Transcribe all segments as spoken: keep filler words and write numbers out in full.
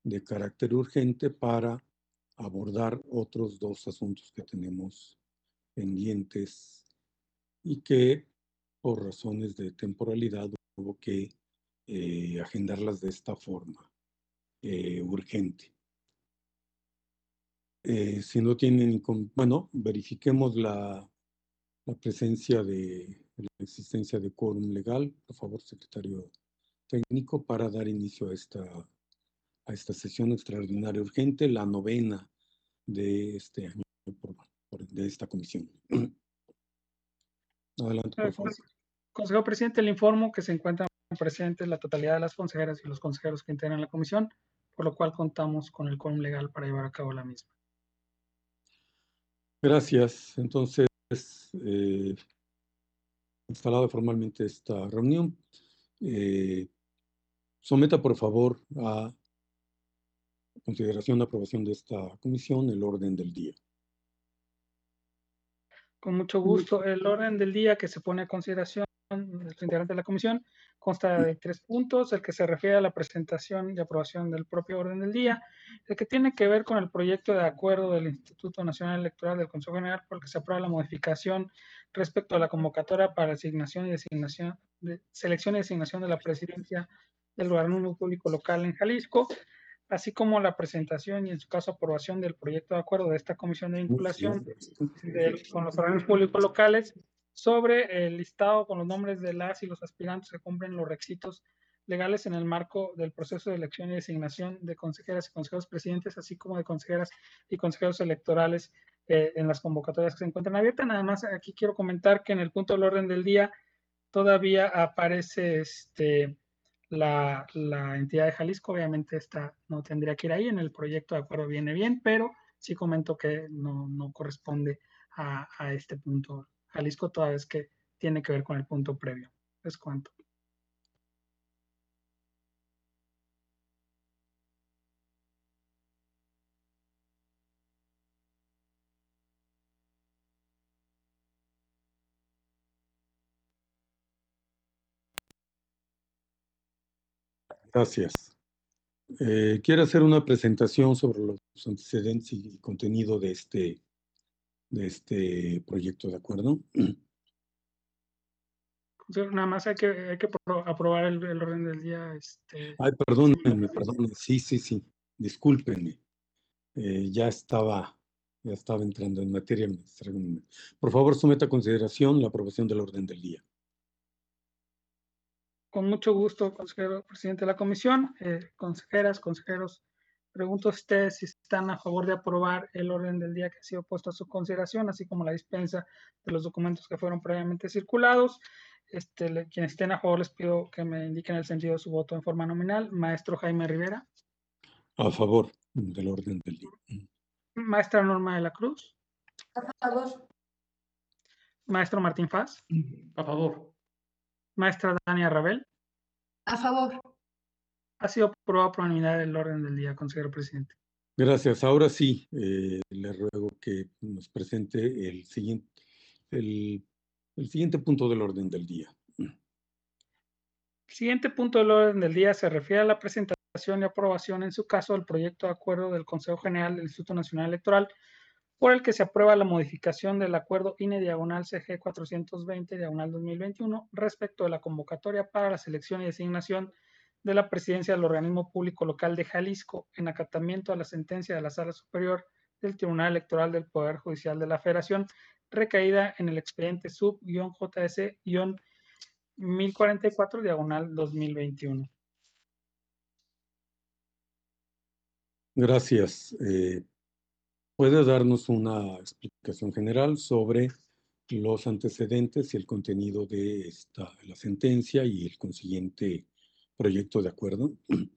de carácter urgente para abordar otros dos asuntos que tenemos pendientes y que por razones de temporalidad hubo que eh, agendarlas de esta forma, eh, urgente. Eh, si no tienen, bueno, verifiquemos la, la presencia de la existencia de quórum legal. Por favor, secretario técnico, para dar inicio a esta, a esta sesión extraordinaria urgente, la novena de este año, por, por, de esta comisión. Adelante, por favor. Consejero presidente, le informo que se encuentran presentes la totalidad de las consejeras y los consejeros que integran la comisión, por lo cual contamos con el quórum legal para llevar a cabo la misma. Gracias. Entonces, eh, instalada formalmente esta reunión, eh, someta por favor a consideración de aprobación de esta comisión el orden del día. Con mucho gusto. El orden del día que se pone a consideración de los integrantes de la comisión consta de tres puntos: el que se refiere a la presentación y aprobación del propio orden del día, el que tiene que ver con el proyecto de acuerdo del Instituto Nacional Electoral del Consejo General por el que se aprueba la modificación respecto a la convocatoria para asignación y designación de selección y designación de la presidencia del organismo público local en Jalisco, así como la presentación y, en su caso, aprobación del proyecto de acuerdo de esta comisión de vinculación de, con los organismos públicos locales sobre el listado con los nombres de las y los aspirantes que cumplen los requisitos legales en el marco del proceso de elección y designación de consejeras y consejeros presidentes, así como de consejeras y consejeros electorales eh, en las convocatorias que se encuentran abiertas. Nada más aquí quiero comentar que en el punto del orden del día todavía aparece este La, la entidad de Jalisco. Obviamente esta no tendría que ir ahí, en el proyecto de acuerdo viene bien, pero sí comento que no, no corresponde a, a este punto Jalisco, toda vez que tiene que ver con el punto previo. Es cuanto. Gracias. Eh, ¿Quiere hacer una presentación sobre los antecedentes y contenido de este, de este proyecto de acuerdo? Nada más hay que, hay que aprobar el, el orden del día. Este, Ay, perdónenme, perdónenme. Sí, sí, sí. Discúlpenme. Eh, ya estaba, ya estaba entrando en materia. Por favor, someta a consideración la aprobación del orden del día. Con mucho gusto, consejero presidente de la comisión, eh, consejeras, consejeros. Pregunto a ustedes si están a favor de aprobar el orden del día que ha sido puesto a su consideración, así como la dispensa de los documentos que fueron previamente circulados. Este, le, quienes estén a favor, les pido que me indiquen el sentido de su voto en forma nominal. Maestro Jaime Rivera. A favor del orden del día. Maestra Norma de la Cruz. A favor. Maestro Martín Faz. A favor. Maestra Dania Rabel. A favor. Ha sido aprobado por unanimidad el orden del día, consejero presidente. Gracias. Ahora sí, eh, le ruego que nos presente el siguiente, el, el siguiente punto del orden del día. El siguiente punto del orden del día se refiere a la presentación y aprobación, en su caso, del proyecto de acuerdo del Consejo General del Instituto Nacional Electoral, por el que se aprueba la modificación del acuerdo I N E diagonal C G cuatrocientos veinte diagonal dos mil veintiuno respecto de la convocatoria para la selección y designación de la presidencia del organismo público local de Jalisco, en acatamiento a la sentencia de la Sala Superior del Tribunal Electoral del Poder Judicial de la Federación, recaída en el expediente sub-J S mil cuarenta y cuatro diagonal dos mil veintiuno. Gracias. Eh, ¿Puede darnos una explicación general sobre los antecedentes y el contenido de esta, la sentencia y el consiguiente proyecto de acuerdo?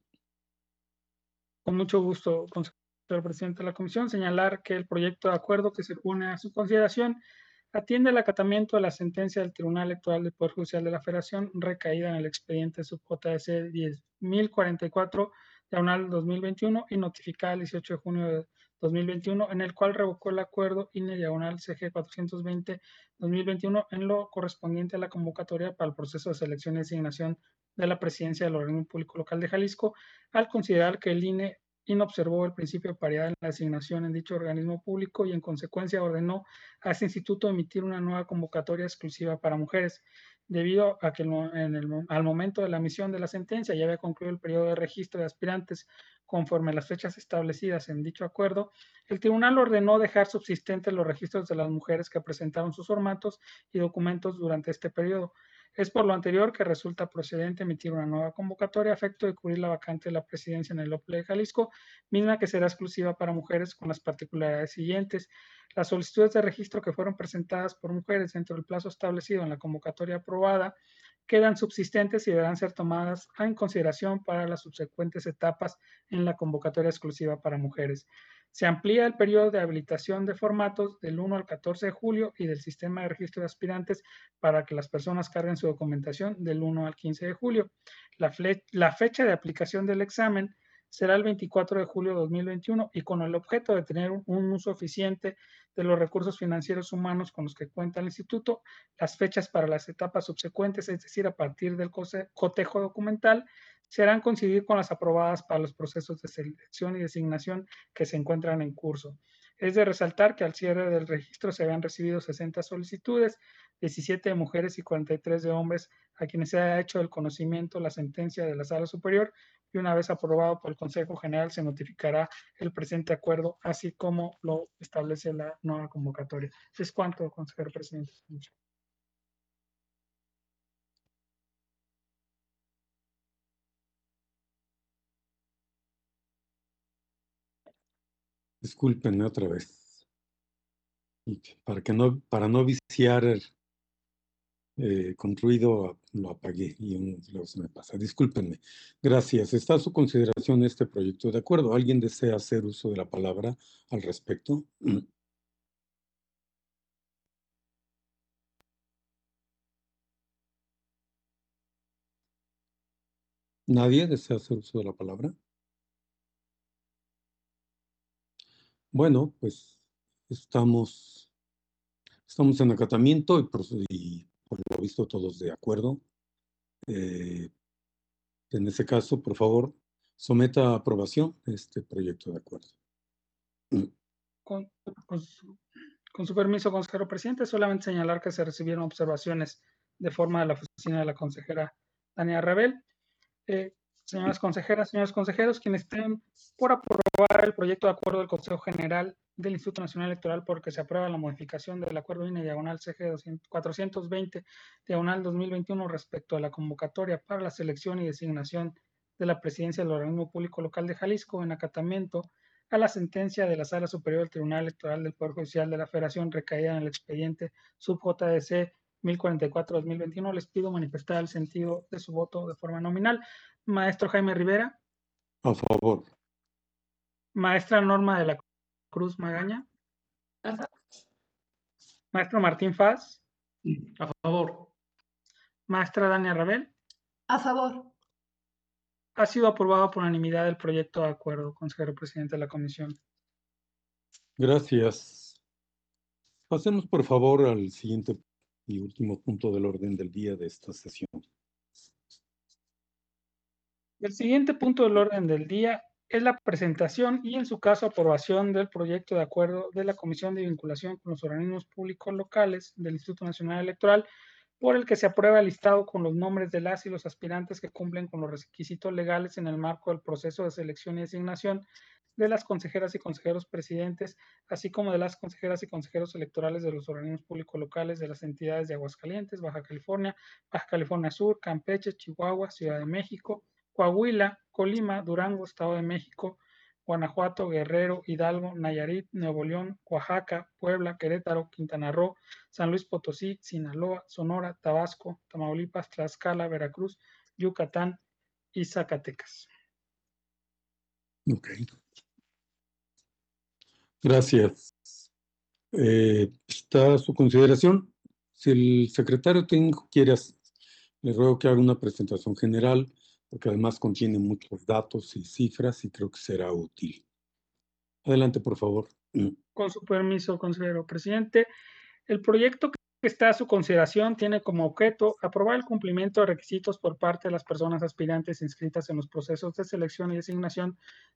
Con mucho gusto, consejero presidente de la comisión, señalar que el proyecto de acuerdo que se pone a su consideración atiende el acatamiento de la sentencia del Tribunal Electoral del Poder Judicial de la Federación, recaída en el expediente sub-J S diez mil cuarenta y cuatro diagonal dos mil veintiuno y notificada el dieciocho de junio de dos mil veintiuno, en el cual revocó el acuerdo I N E diagonal C G cuatrocientos veinte dos mil veintiuno en lo correspondiente a la convocatoria para el proceso de selección y designación de la presidencia del organismo público local de Jalisco, al considerar que el I N E inobservó el principio de paridad en la asignación en dicho organismo público y en consecuencia ordenó a ese instituto emitir una nueva convocatoria exclusiva para mujeres. Debido a que en el, al momento de la emisión de la sentencia ya había concluido el periodo de registro de aspirantes conforme a las fechas establecidas en dicho acuerdo, el tribunal ordenó dejar subsistentes los registros de las mujeres que presentaron sus formatos y documentos durante este periodo. Es por lo anterior que resulta procedente emitir una nueva convocatoria a efecto de cubrir la vacante de la presidencia en el O P L E de Jalisco, misma que será exclusiva para mujeres con las particularidades siguientes. Las solicitudes de registro que fueron presentadas por mujeres dentro del plazo establecido en la convocatoria aprobada quedan subsistentes y deberán ser tomadas en consideración para las subsecuentes etapas en la convocatoria exclusiva para mujeres. Se amplía el periodo de habilitación de formatos del uno al catorce de julio y del sistema de registro de aspirantes para que las personas carguen su documentación del uno al quince de julio. La, la fecha de aplicación del examen será el veinticuatro de julio de dos mil veintiuno y con el objeto de tener un, un uso eficiente de los recursos financieros humanos con los que cuenta el instituto, las fechas para las etapas subsecuentes, es decir, a partir del cotejo documental, serán coincidir con las aprobadas para los procesos de selección y designación que se encuentran en curso. Es de resaltar que al cierre del registro se habían recibido sesenta solicitudes, diecisiete de mujeres y cuarenta y tres de hombres, a quienes se ha hecho el conocimiento la sentencia de la Sala Superior, y una vez aprobado por el Consejo General se notificará el presente acuerdo, así como lo establece la nueva convocatoria. Es cuanto, consejero presidente. Discúlpenme otra vez. Y para, que no, para no viciar eh, con ruido, lo apagué y luego se me pasa. Discúlpenme. Gracias. Está a su consideración este proyecto de acuerdo. ¿Alguien desea hacer uso de la palabra al respecto? ¿Nadie desea hacer uso de la palabra? Bueno, pues estamos, estamos en acatamiento y por, y por lo visto todos de acuerdo. Eh, en ese caso, por favor, someta a aprobación este proyecto de acuerdo. Con, con, su, con su permiso, consejero presidente, solamente señalar que se recibieron observaciones de forma de la oficina de la consejera Dania Rebel. Eh, señoras consejeras, señores consejeros, quienes estén por aprobar el proyecto de acuerdo del Consejo General del Instituto Nacional Electoral por el que se aprueba la modificación del acuerdo I N E diagonal C G cuatrocientos veinte diagonal dos mil veintiuno respecto a la convocatoria para la selección y designación de la presidencia del organismo público local de Jalisco en acatamiento a la sentencia de la Sala Superior del Tribunal Electoral del Poder Judicial de la Federación recaída en el expediente sub J D C mil cuarenta y cuatro guión dos mil veintiuno, les pido manifestar el sentido de su voto de forma nominal. Maestro Jaime Rivera. A favor. Maestra Norma de la Cruz Magaña. A favor. Maestro Martín Faz. A favor. Maestra Dania Rabel. A favor. Ha sido aprobado por unanimidad el proyecto de acuerdo, consejero presidente de la comisión. Gracias. Pasemos, por favor, al siguiente y último punto del orden del día de esta sesión. El siguiente punto del orden del día es la presentación y, en su caso, aprobación del proyecto de acuerdo de la Comisión de Vinculación con los Organismos Públicos Locales del Instituto Nacional Electoral, por el que se aprueba el listado con los nombres de las y los aspirantes que cumplen con los requisitos legales en el marco del proceso de selección y designación de las consejeras y consejeros presidentes, así como de las consejeras y consejeros electorales de los organismos públicos locales de las entidades de Aguascalientes, Baja California, Baja California Sur, Campeche, Chihuahua, Ciudad de México, Coahuila, Colima, Durango, Estado de México, Guanajuato, Guerrero, Hidalgo, Nayarit, Nuevo León, Oaxaca, Puebla, Querétaro, Quintana Roo, San Luis Potosí, Sinaloa, Sonora, Tabasco, Tamaulipas, Tlaxcala, Veracruz, Yucatán y Zacatecas. Ok. Gracias. Eh, está a su consideración. Si el secretario técnico quiere, le ruego que haga una presentación general, porque además contiene muchos datos y cifras y creo que será útil. Adelante, por favor. Con su permiso, consejero presidente. El proyecto que está a su consideración tiene como objeto aprobar el cumplimiento de requisitos por parte de las personas aspirantes inscritas en los procesos de selección y designación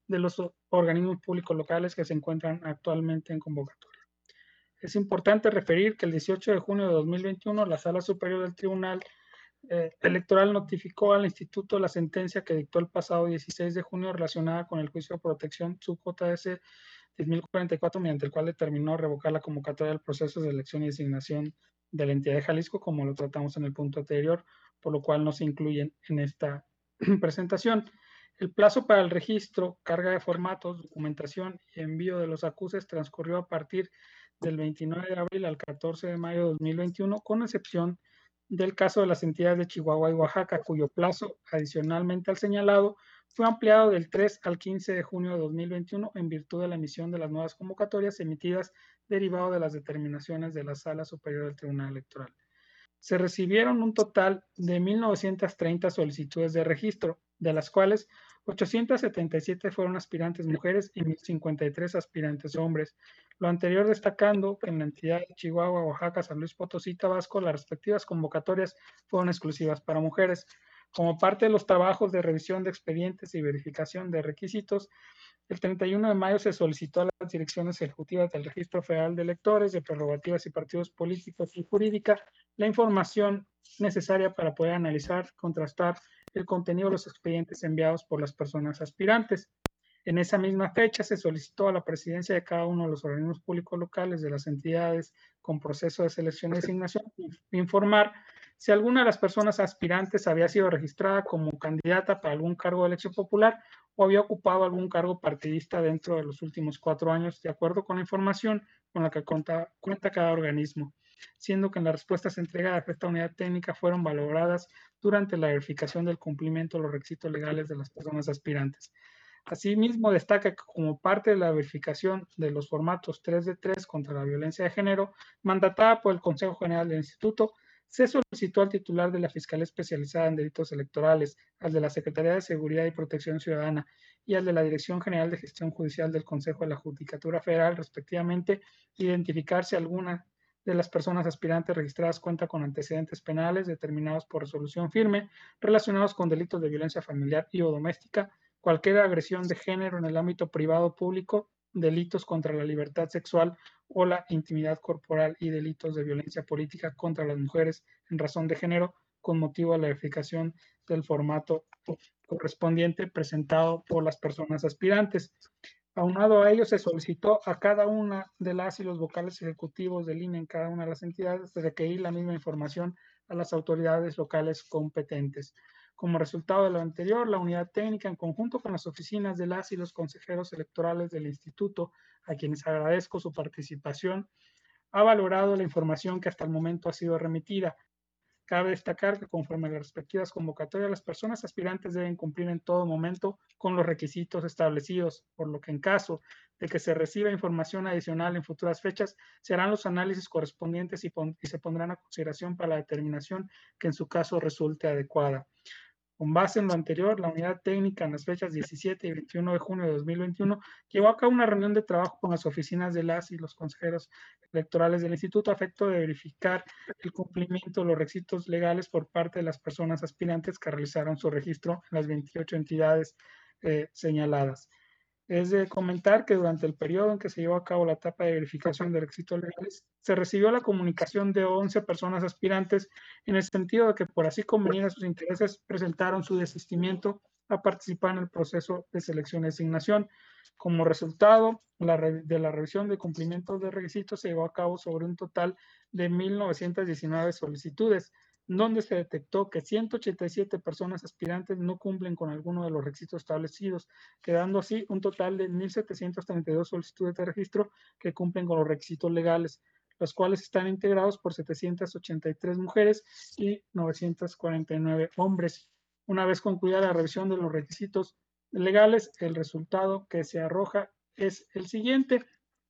de los organismos públicos locales que se encuentran actualmente en convocatoria. Es importante referir que el dieciocho de junio de dos mil veintiuno la Sala Superior del Tribunal eh, Electoral notificó al Instituto la sentencia que dictó el pasado dieciséis de junio relacionada con el juicio de protección sub J S diez mil cuarenta y cuatro, mediante el cual determinó revocar la convocatoria del proceso de elección y designación de la entidad de Jalisco, como lo tratamos en el punto anterior, por lo cual no se incluyen en esta presentación. El plazo para el registro, carga de formatos, documentación y envío de los acuses transcurrió a partir del veintinueve de abril al catorce de mayo de dos mil veintiuno, con excepción del caso de las entidades de Chihuahua y Oaxaca, cuyo plazo, adicionalmente al señalado, fue ampliado del tres al quince de junio de dos mil veintiuno en virtud de la emisión de las nuevas convocatorias emitidas derivado de las determinaciones de la Sala Superior del Tribunal Electoral. Se recibieron un total de mil novecientas treinta solicitudes de registro, de las cuales ochocientas setenta y siete fueron aspirantes mujeres y mil cincuenta y tres aspirantes hombres. Lo anterior destacando que en la entidad de Chihuahua, Oaxaca, San Luis Potosí y Tabasco, las respectivas convocatorias fueron exclusivas para mujeres. Como parte de los trabajos de revisión de expedientes y verificación de requisitos, el treinta y uno de mayo se solicitó a las direcciones ejecutivas del Registro Federal de Electores, de Prerrogativas y Partidos Políticos y Jurídica la información necesaria para poder analizar, contrastar el contenido de los expedientes enviados por las personas aspirantes. En esa misma fecha se solicitó a la presidencia de cada uno de los organismos públicos locales de las entidades con proceso de selección y designación informar si alguna de las personas aspirantes había sido registrada como candidata para algún cargo de elección popular o había ocupado algún cargo partidista dentro de los últimos cuatro años, de acuerdo con la información con la que cuenta, cuenta cada organismo, siendo que en las respuestas entregadas a esta unidad técnica fueron valoradas durante la verificación del cumplimiento de los requisitos legales de las personas aspirantes. Asimismo, destaca que como parte de la verificación de los formatos tres de tres contra la violencia de género, mandatada por el Consejo General del Instituto, se solicitó al titular de la Fiscalía Especializada en Delitos Electorales, al de la Secretaría de Seguridad y Protección Ciudadana y al de la Dirección General de Gestión Judicial del Consejo de la Judicatura Federal, respectivamente, identificar si alguna de las personas aspirantes registradas cuenta con antecedentes penales determinados por resolución firme relacionados con delitos de violencia familiar y o doméstica, cualquier agresión de género en el ámbito privado o público, delitos contra la libertad sexual o la intimidad corporal y delitos de violencia política contra las mujeres en razón de género con motivo de la verificación del formato correspondiente presentado por las personas aspirantes. Aunado a ello, se solicitó a cada una de las y los vocales ejecutivos del I N E en cada una de las entidades de requerir la misma información a las autoridades locales competentes. Como resultado de lo anterior, la unidad técnica, en conjunto con las oficinas de las y los consejeros electorales del Instituto, a quienes agradezco su participación, ha valorado la información que hasta el momento ha sido remitida. Cabe destacar que conforme a las respectivas convocatorias, las personas aspirantes deben cumplir en todo momento con los requisitos establecidos, por lo que en caso de que se reciba información adicional en futuras fechas, se harán los análisis correspondientes y, y se pondrán a consideración para la determinación que en su caso resulte adecuada. Con base en lo anterior, la unidad técnica en las fechas diecisiete y veintiuno de junio de dos mil veintiuno llevó a cabo una reunión de trabajo con las oficinas de las y los consejeros electorales del Instituto a efecto de verificar el cumplimiento de los requisitos legales por parte de las personas aspirantes que realizaron su registro en las veintiocho entidades eh, señaladas. Es de comentar que durante el periodo en que se llevó a cabo la etapa de verificación de requisitos legales, se recibió la comunicación de once personas aspirantes en el sentido de que por así convenir a sus intereses presentaron su desistimiento a participar en el proceso de selección y asignación. Como resultado la de la revisión de cumplimiento de requisitos se llevó a cabo sobre un total de mil novecientas diecinueve solicitudes, donde se detectó que ciento ochenta y siete personas aspirantes no cumplen con alguno de los requisitos establecidos, quedando así un total de mil setecientas treinta y dos solicitudes de registro que cumplen con los requisitos legales, los cuales están integrados por setecientas ochenta y tres mujeres y novecientos cuarenta y nueve hombres. Una vez concluida la revisión de los requisitos legales, el resultado que se arroja es el siguiente.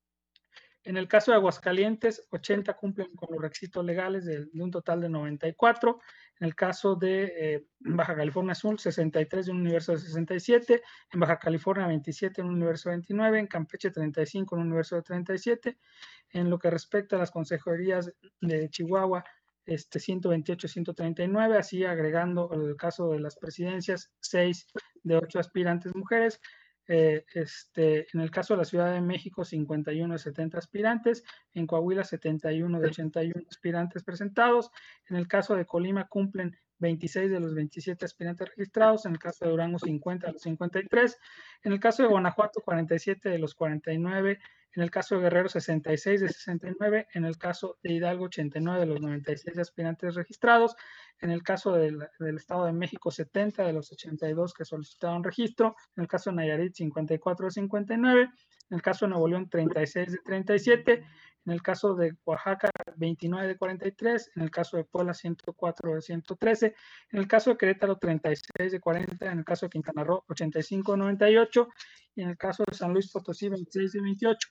En el caso de Aguascalientes, ochenta cumplen con los requisitos legales de, de un total de noventa y cuatro. En el caso de eh, Baja California Sur, sesenta y tres de un universo de sesenta y siete. En Baja California, veintisiete en un universo de veintinueve. En Campeche, treinta y cinco en un universo de treinta y siete. En lo que respecta a las consejerías de Chihuahua, este, ciento veintiocho, ciento treinta y nueve. Así agregando el caso de las presidencias, seis de ocho aspirantes mujeres. Eh, este, en el caso de la Ciudad de México, cincuenta y uno de setenta aspirantes, en Coahuila, setenta y uno de ochenta y uno aspirantes presentados, en el caso de Colima cumplen veintiséis de los veintisiete aspirantes registrados, en el caso de Durango, cincuenta de los cincuenta y tres, en el caso de Guanajuato, cuarenta y siete de los cuarenta y nueve, en el caso de Guerrero, sesenta y seis de sesenta y nueve, en el caso de Hidalgo, ochenta y nueve de los noventa y seis aspirantes registrados, en el caso del, del Estado de México, setenta de los ochenta y dos que solicitaron registro, en el caso de Nayarit, cincuenta y cuatro de cincuenta y nueve, en el caso de Nuevo León, treinta y seis de treinta y siete, en el caso de Oaxaca, veintinueve de cuarenta y tres, en el caso de Puebla, ciento cuatro de ciento trece, en el caso de Querétaro, treinta y seis de cuarenta, en el caso de Quintana Roo, ochenta y cinco de noventa y ocho, y en el caso de San Luis Potosí, veintiséis de veintiocho.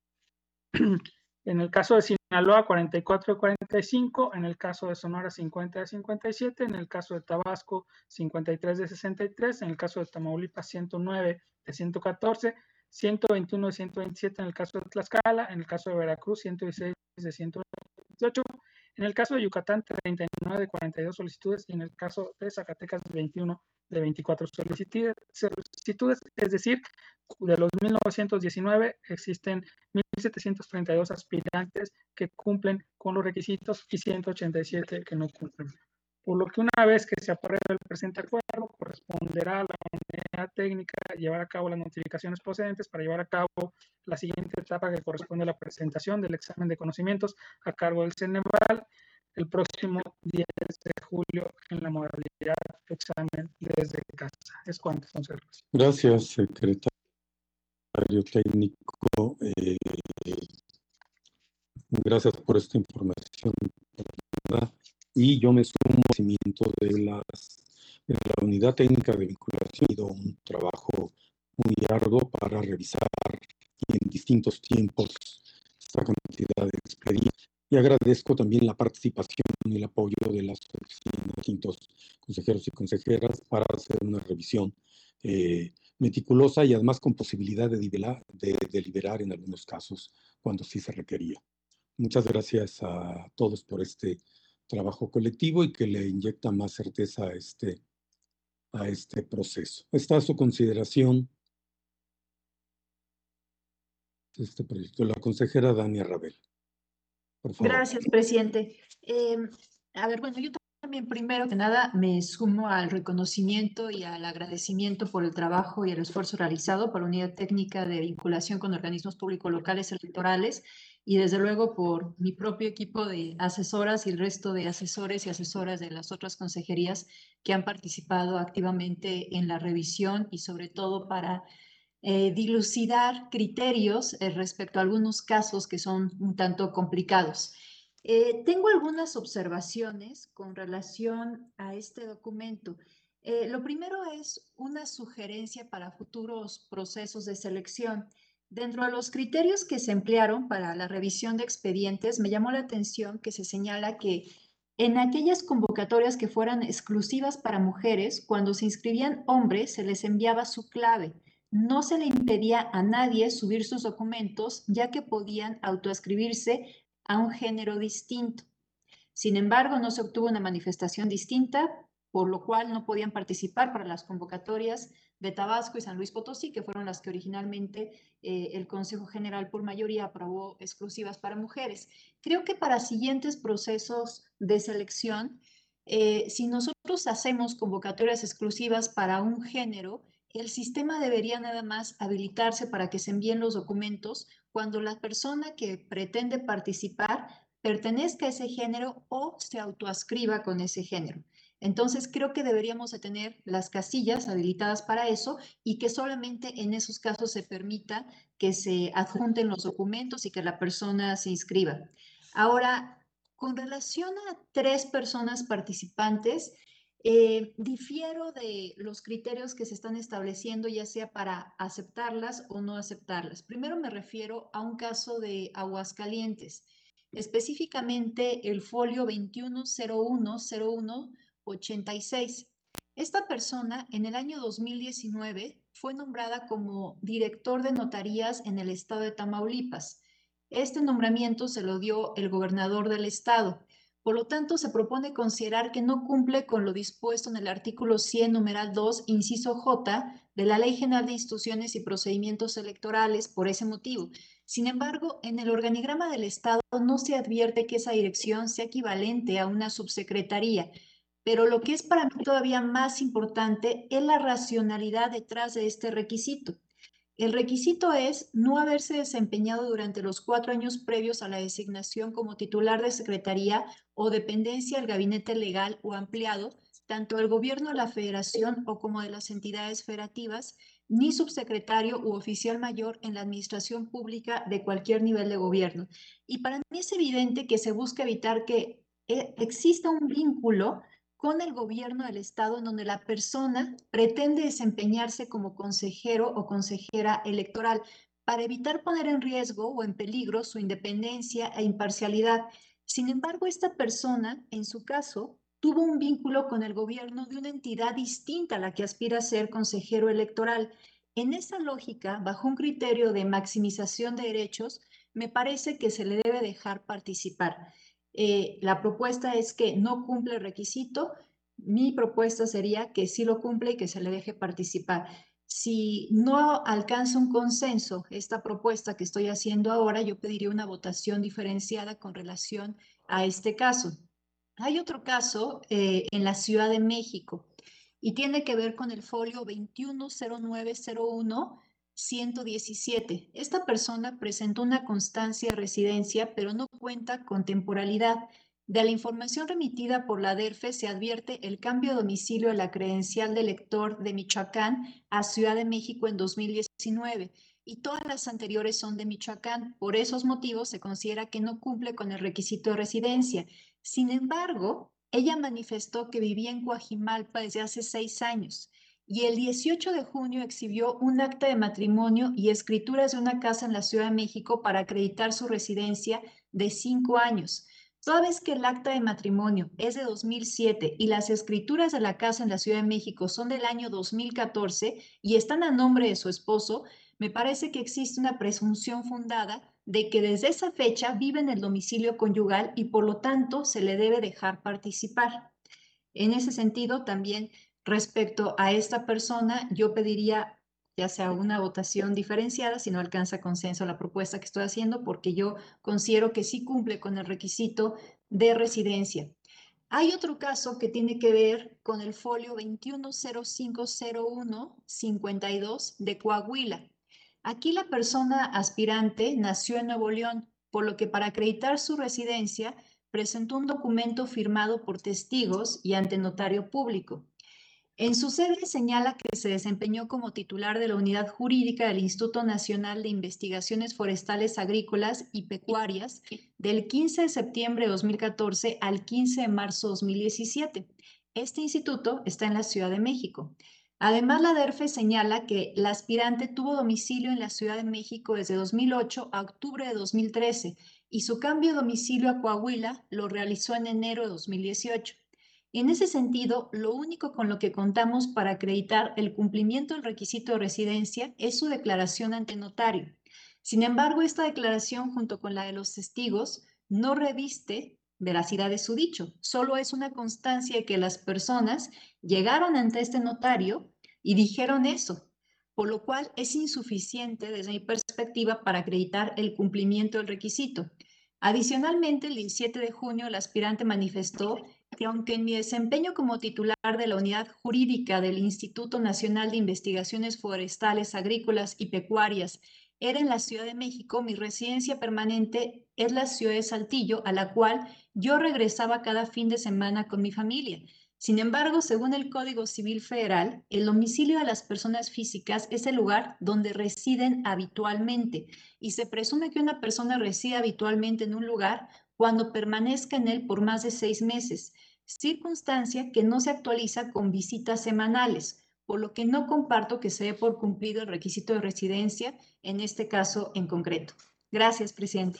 En el caso de Sinaloa, cuarenta y cuatro de cuarenta y cinco, en el caso de Sonora, cincuenta de cincuenta y siete, en el caso de Tabasco, cincuenta y tres de sesenta y tres, en el caso de Tamaulipas, ciento nueve de ciento catorce, ciento veintiuno de ciento veintisiete en el caso de Tlaxcala, en el caso de Veracruz, ciento dieciséis de ciento veintiocho, en el caso de Yucatán, treinta y nueve de cuarenta y dos solicitudes, y en el caso de Zacatecas, veintiuno de veinticuatro solicitudes, es decir, de los mil novecientos diecinueve existen mil setecientos treinta y dos aspirantes que cumplen con los requisitos y ciento ochenta y siete que no cumplen. Por lo que una vez que se apruebe el presente acuerdo, corresponderá a la unidad técnica llevar a cabo las notificaciones procedentes para llevar a cabo la siguiente etapa que corresponde a la presentación del examen de conocimientos a cargo del Ceneval el próximo diez de julio en la modalidad examen desde casa. Es cuanto, entonces. Gracias, secretario técnico. Eh, gracias por esta información, ¿verdad? Y yo me sumo al conocimiento de, las, de la unidad técnica de vinculación. Ha sido un trabajo muy arduo para revisar en distintos tiempos esta cantidad de expedientes. Y agradezco también la participación y el apoyo de las oficinas, distintos consejeros y consejeras para hacer una revisión eh, meticulosa y además con posibilidad de deliberar, de deliberar en algunos casos cuando sí se requería. Muchas gracias a todos por este trabajo colectivo y que le inyecta más certeza a este, a este proceso. Está a su consideración este proyecto. La consejera Dania Rabel. Por favor. Gracias, presidente. Eh, a ver, bueno, yo también primero que nada me sumo al reconocimiento y al agradecimiento por el trabajo y el esfuerzo realizado por la Unidad Técnica de Vinculación con Organismos Públicos Locales Electorales y desde luego por mi propio equipo de asesoras y el resto de asesores y asesoras de las otras consejerías que han participado activamente en la revisión y sobre todo para Eh, dilucidar criterios eh, respecto a algunos casos que son un tanto complicados. Eh, tengo algunas observaciones con relación a este documento. Eh, lo primero es una sugerencia para futuros procesos de selección. Dentro de los criterios que se emplearon para la revisión de expedientes, me llamó la atención que se señala que en aquellas convocatorias que fueran exclusivas para mujeres, cuando se inscribían hombres, se les enviaba su clave. No se le impedía a nadie subir sus documentos, ya que podían autoascribirse a un género distinto. Sin embargo, no se obtuvo una manifestación distinta, por lo cual no podían participar para las convocatorias de Tabasco y San Luis Potosí, que fueron las que originalmente eh, el Consejo General por mayoría aprobó exclusivas para mujeres. Creo que para siguientes procesos de selección, eh, si nosotros hacemos convocatorias exclusivas para un género, el sistema debería nada más habilitarse para que se envíen los documentos cuando la persona que pretende participar pertenezca a ese género o se autoascriba con ese género. Entonces creo que deberíamos de tener las casillas habilitadas para eso y que solamente en esos casos se permita que se adjunten los documentos y que la persona se inscriba. Ahora, con relación a tres personas participantes, eh, difiero de los criterios que se están estableciendo, ya sea para aceptarlas o no aceptarlas. Primero me refiero a un caso de Aguascalientes, específicamente el folio veintiuno cero uno cero uno ochenta y seis. Esta persona en el año dos mil diecinueve fue nombrada como director de notarías en el estado de Tamaulipas. Este nombramiento se lo dio el gobernador del estado. Por lo tanto, se propone considerar que no cumple con lo dispuesto en el artículo cien, numeral dos, inciso J, de la Ley General de Instituciones y Procedimientos Electorales por ese motivo. Sin embargo, en el organigrama del Estado no se advierte que esa dirección sea equivalente a una subsecretaría, pero lo que es para mí todavía más importante es la racionalidad detrás de este requisito. El requisito es no haberse desempeñado durante los cuatro años previos a la designación como titular de secretaría o dependencia del gabinete legal o ampliado, tanto del gobierno de la federación o como de las entidades federativas, ni subsecretario u oficial mayor en la administración pública de cualquier nivel de gobierno. Y para mí es evidente que se busca evitar que eh, exista un vínculo con el gobierno del Estado en donde la persona pretende desempeñarse como consejero o consejera electoral para evitar poner en riesgo o en peligro su independencia e imparcialidad. Sin embargo, esta persona, en su caso, tuvo un vínculo con el gobierno de una entidad distinta a la que aspira a ser consejero electoral. En esa lógica, bajo un criterio de maximización de derechos, me parece que se le debe dejar participar. Eh, la propuesta es que no cumple el requisito. Mi propuesta sería que sí lo cumple y que se le deje participar. Si no alcanza un consenso esta propuesta que estoy haciendo ahora, yo pediría una votación diferenciada con relación a este caso. Hay otro caso eh, en la Ciudad de México y tiene que ver con el folio veintiuno cero nueve cero uno ciento diecisiete. Esta persona presentó una constancia de residencia, pero no cuenta con temporalidad. De la información remitida por la D E R F E se advierte el cambio de domicilio de la credencial de elector de Michoacán a Ciudad de México en dos mil diecinueve y todas las anteriores son de Michoacán. Por esos motivos se considera que no cumple con el requisito de residencia. Sin embargo, ella manifestó que vivía en Coajimalpa desde hace seis años. Y el dieciocho de junio exhibió un acta de matrimonio y escrituras de una casa en la Ciudad de México para acreditar su residencia de cinco años. Toda vez que el acta de matrimonio es de dos mil siete y las escrituras de la casa en la Ciudad de México son del año dos mil catorce y están a nombre de su esposo, me parece que existe una presunción fundada de que desde esa fecha vive en el domicilio conyugal y por lo tanto se le debe dejar participar. En ese sentido, también respecto a esta persona, yo pediría ya sea una votación diferenciada si no alcanza consenso la propuesta que estoy haciendo, porque yo considero que sí cumple con el requisito de residencia. Hay otro caso que tiene que ver con el folio veintiuno cero cinco cero uno cincuenta y dos de Coahuila. Aquí la persona aspirante nació en Nuevo León, por lo que para acreditar su residencia presentó un documento firmado por testigos y ante notario público. En su C V señala que se desempeñó como titular de la unidad jurídica del Instituto Nacional de Investigaciones Forestales, Agrícolas y Pecuarias del quince de septiembre de dos mil catorce al quince de marzo de dos mil diecisiete. Este instituto está en la Ciudad de México. Además, la D E R F E señala que la aspirante tuvo domicilio en la Ciudad de México desde dos mil ocho a octubre de dos mil trece y su cambio de domicilio a Coahuila lo realizó en enero de dos mil dieciocho. En ese sentido, lo único con lo que contamos para acreditar el cumplimiento del requisito de residencia es su declaración ante notario. Sin embargo, esta declaración, junto con la de los testigos, no reviste veracidad de su dicho, solo es una constancia de que las personas llegaron ante este notario y dijeron eso, por lo cual es insuficiente desde mi perspectiva para acreditar el cumplimiento del requisito. Adicionalmente, el diecisiete de junio, el aspirante manifestó que aunque en mi desempeño como titular de la unidad jurídica del Instituto Nacional de Investigaciones Forestales, Agrícolas y Pecuarias era en la Ciudad de México, mi residencia permanente es la ciudad de Saltillo, a la cual yo regresaba cada fin de semana con mi familia. Sin embargo, según el Código Civil Federal, el domicilio de las personas físicas es el lugar donde residen habitualmente y se presume que una persona reside habitualmente en un lugar cuando permanezca en él por más de seis meses, circunstancia que no se actualiza con visitas semanales, por lo que no comparto que se dé por cumplido el requisito de residencia en este caso en concreto. Gracias, presidente.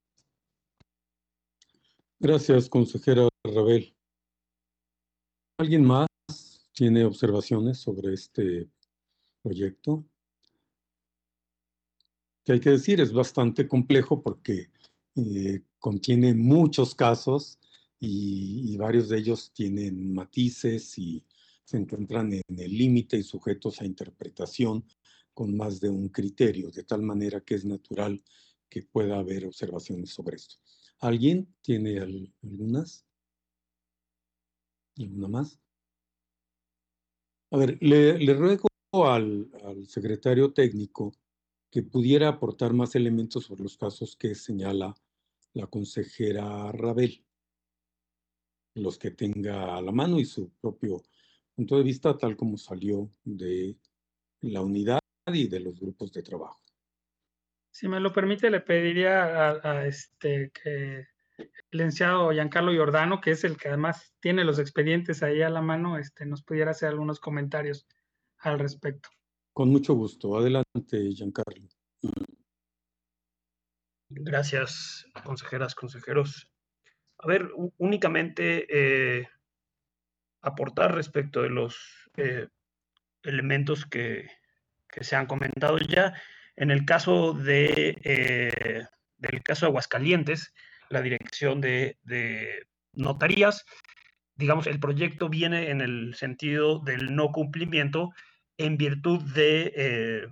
Gracias, consejera Rabel. ¿Alguien más tiene observaciones sobre este proyecto? Que hay que decir, es bastante complejo porque eh, contiene muchos casos y, y varios de ellos tienen matices y se encuentran en el límite y sujetos a interpretación con más de un criterio, de tal manera que es natural que pueda haber observaciones sobre esto. ¿Alguien tiene al, algunas? ¿Alguna más? A ver, le, le ruego al, al secretario técnico que pudiera aportar más elementos sobre los casos que señala la consejera Rabel, los que tenga a la mano y su propio punto de vista, tal como salió de la unidad y de los grupos de trabajo. Si me lo permite, le pediría a, a este que el licenciado Giancarlo Giordano, que es el que además tiene los expedientes ahí a la mano, este, nos pudiera hacer algunos comentarios al respecto. Con mucho gusto. Adelante, Giancarlo. Gracias, consejeras, consejeros. A ver, únicamente eh, aportar respecto de los eh, elementos que, que, se han comentado ya. En el caso de, eh, del caso de Aguascalientes, la dirección de, de notarías, digamos, el proyecto viene en el sentido del no cumplimiento en virtud de, eh,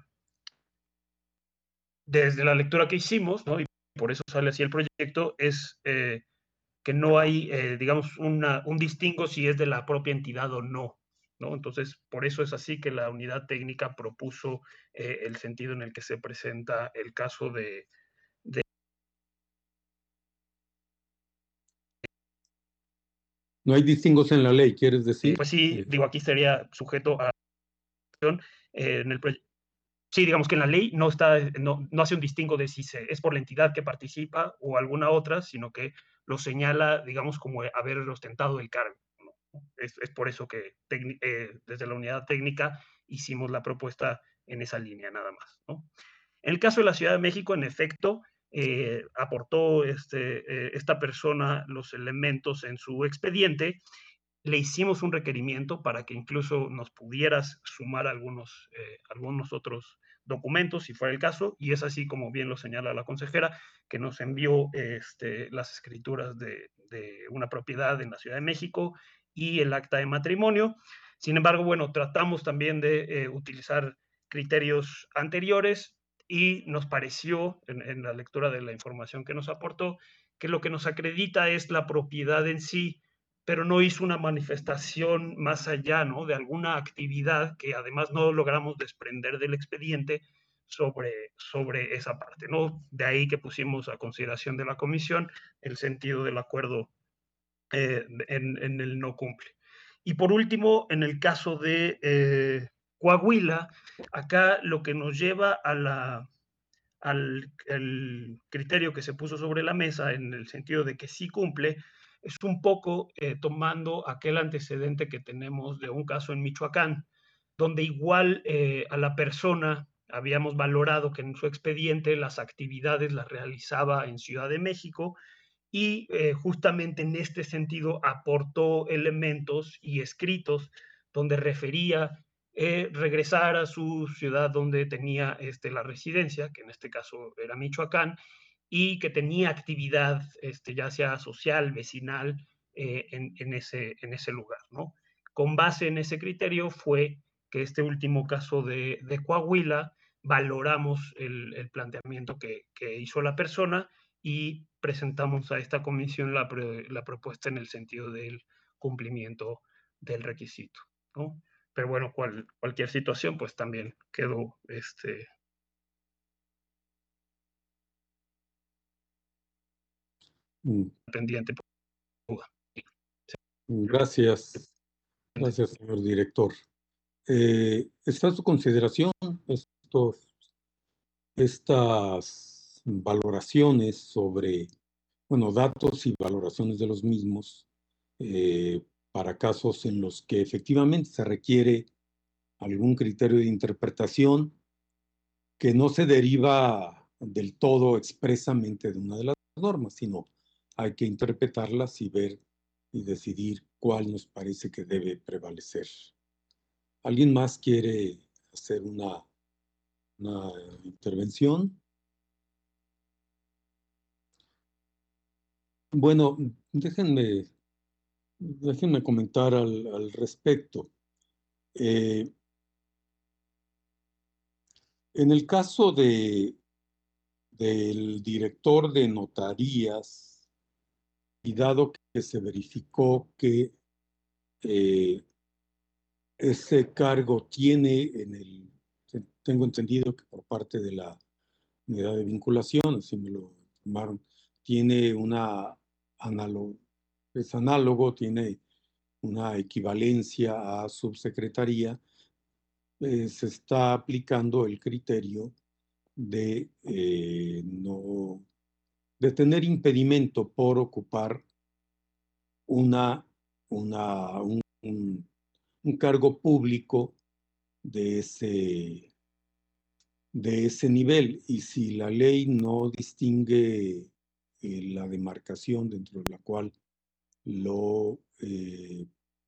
desde la lectura que hicimos, ¿no? Y por eso sale así el proyecto, es eh, que no hay, eh, digamos, una, un distingo si es de la propia entidad o no, ¿no? Entonces, por eso es así que la unidad técnica propuso eh, el sentido en el que se presenta el caso de, de... No hay distingos en la ley, ¿quieres decir? Eh, pues sí, eh, digo, aquí sería sujeto a... Eh, en el proyecto. Sí, digamos que en la ley no, está, no, no hace un distingo de si se, es por la entidad que participa o alguna otra, sino que lo señala, digamos, como haber ostentado el cargo, ¿no? Es, es por eso que eh, desde la unidad técnica hicimos la propuesta en esa línea nada más, ¿no? En el caso de la Ciudad de México, en efecto, eh, aportó este, eh, esta persona los elementos en su expediente. Le hicimos un requerimiento para que incluso nos pudieras sumar algunos, eh, algunos otros documentos, si fuera el caso, y es así como bien lo señala la consejera, que nos envió este, las escrituras de, de una propiedad en la Ciudad de México y el acta de matrimonio. Sin embargo, bueno, tratamos también de eh, utilizar criterios anteriores y nos pareció, en, en la lectura de la información que nos aportó, que lo que nos acredita es la propiedad en sí, pero no hizo una manifestación más allá, ¿no?, de alguna actividad que además no logramos desprender del expediente sobre, sobre esa parte, ¿no? De ahí que pusimos a consideración de la comisión el sentido del acuerdo eh, en, en el no cumple. Y por último, en el caso de eh, Coahuila, acá lo que nos lleva a la, al el criterio que se puso sobre la mesa en el sentido de que sí cumple, es un poco eh, tomando aquel antecedente que tenemos de un caso en Michoacán, donde igual eh, a la persona habíamos valorado que en su expediente las actividades las realizaba en Ciudad de México y eh, justamente en este sentido aportó elementos y escritos donde refería eh, regresar a su ciudad donde tenía este, la residencia, que en este caso era Michoacán, y que tenía actividad este, ya sea social, vecinal, eh, en, en, ese, en ese lugar, ¿no? Con base en ese criterio fue que este último caso de, de Coahuila valoramos el, el planteamiento que, que hizo la persona y presentamos a esta comisión la, la propuesta en el sentido del cumplimiento del requisito, ¿no? Pero bueno, cual, cualquier situación pues también quedó este, Mm. pendiente. Gracias, gracias, señor director. Eh, está a su consideración estos, estas valoraciones sobre, bueno, datos y valoraciones de los mismos eh, para casos en los que efectivamente se requiere algún criterio de interpretación que no se deriva del todo expresamente de una de las normas, sino hay que interpretarlas y ver y decidir cuál nos parece que debe prevalecer. ¿Alguien más quiere hacer una, una intervención? Bueno, déjenme, déjenme comentar al, al respecto. Eh, en el caso de, del director de notarías, y dado que se verificó que eh, ese cargo tiene en el, tengo entendido que por parte de la unidad de vinculación, así me lo informaron, tiene una análogo, es análogo, tiene una equivalencia a subsecretaría, eh, se está aplicando el criterio de eh, no de tener impedimento por ocupar una, una, un, un, un cargo público de ese, de ese nivel. Y si la ley no distingue eh, la demarcación dentro de la cual lo, eh,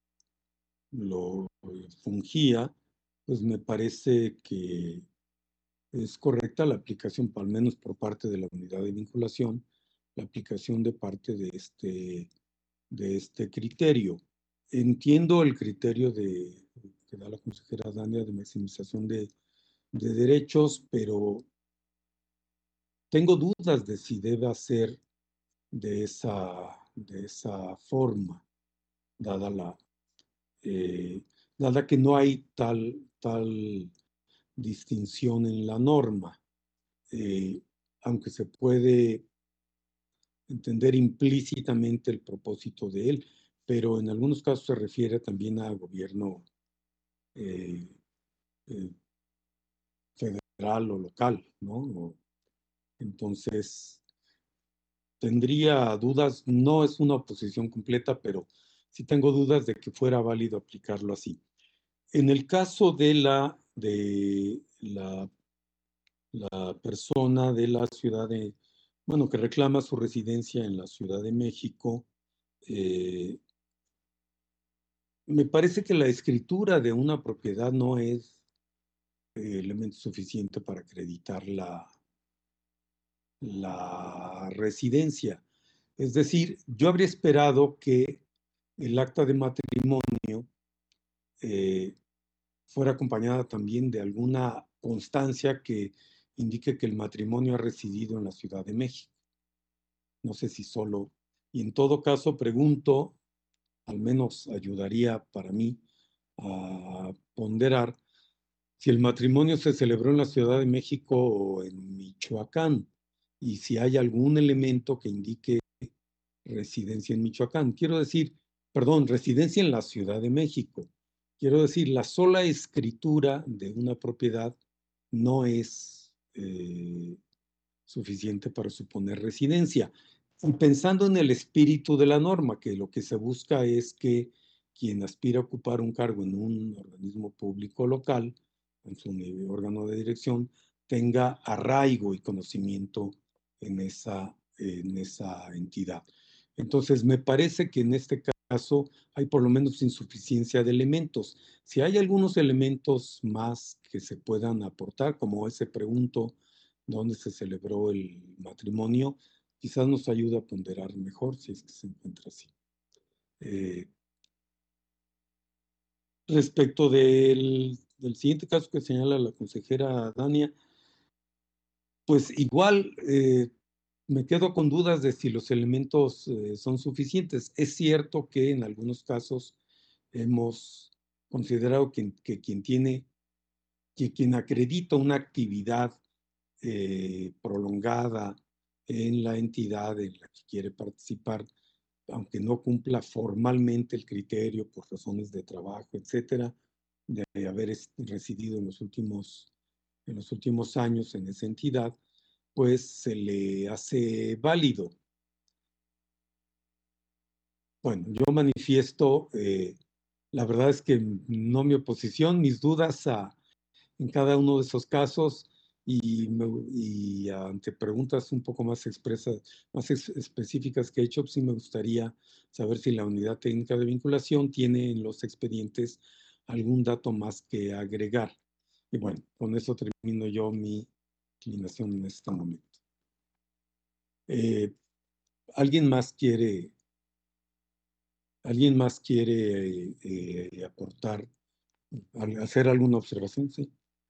lo fungía, pues me parece que es correcta la aplicación, al menos por parte de la unidad de vinculación, la aplicación de parte de este, de este criterio. Entiendo el criterio de, que da la consejera Dania de maximización de, de derechos, pero tengo dudas de si debe ser de esa, de esa forma, dada la, eh, dada que no hay tal, tal distinción en la norma, eh, aunque se puede entender implícitamente el propósito de él, pero en algunos casos se refiere también a gobierno eh, eh, federal o local, ¿no? O, entonces, tendría dudas, no es una oposición completa, pero sí tengo dudas de que fuera válido aplicarlo así. En el caso de la, de la, la persona de la ciudad de, bueno, que reclama su residencia en la Ciudad de México, eh, me parece que la escritura de una propiedad no es eh, elemento suficiente para acreditar la, la residencia. Es decir, yo habría esperado que el acta de matrimonio eh, fuera acompañada también de alguna constancia que indique que el matrimonio ha residido en la Ciudad de México. No sé si solo, y en todo caso pregunto, al menos ayudaría para mí a ponderar si el matrimonio se celebró en la Ciudad de México o en Michoacán, y si hay algún elemento que indique residencia en Michoacán. Quiero decir, perdón, residencia en la Ciudad de México. Quiero decir, la sola escritura de una propiedad no es eh, suficiente para suponer residencia. Y pensando en el espíritu de la norma, que lo que se busca es que quien aspira a ocupar un cargo en un organismo público local, en su órgano de dirección, tenga arraigo y conocimiento en esa, en esa entidad. Entonces, me parece que en este caso hay por lo menos insuficiencia de elementos. Si hay algunos elementos más que se puedan aportar, como ese pregunto dónde se celebró el matrimonio, quizás nos ayude a ponderar mejor si es que se encuentra así. Eh, respecto del, del siguiente caso que señala la consejera Dania, pues igual eh, me quedo con dudas de si los elementos eh, son suficientes. Es cierto que en algunos casos hemos considerado que, que quien tiene, que quien acredita una actividad eh, prolongada en la entidad en la que quiere participar, aunque no cumpla formalmente el criterio por razones de trabajo, etcétera, de haber residido en los últimos, en los últimos años en esa entidad, pues se le hace válido. Bueno, yo manifiesto, eh, la verdad es que no mi oposición, mis dudas a, en cada uno de esos casos y, me, y ante preguntas un poco más expresas, más ex, específicas que he hecho, sí me gustaría saber si la unidad técnica de vinculación tiene en los expedientes algún dato más que agregar. Y bueno, con eso termino yo mi inclinación en este momento. Eh, ¿Alguien más quiere, alguien más quiere eh, aportar al hacer alguna observación, sí.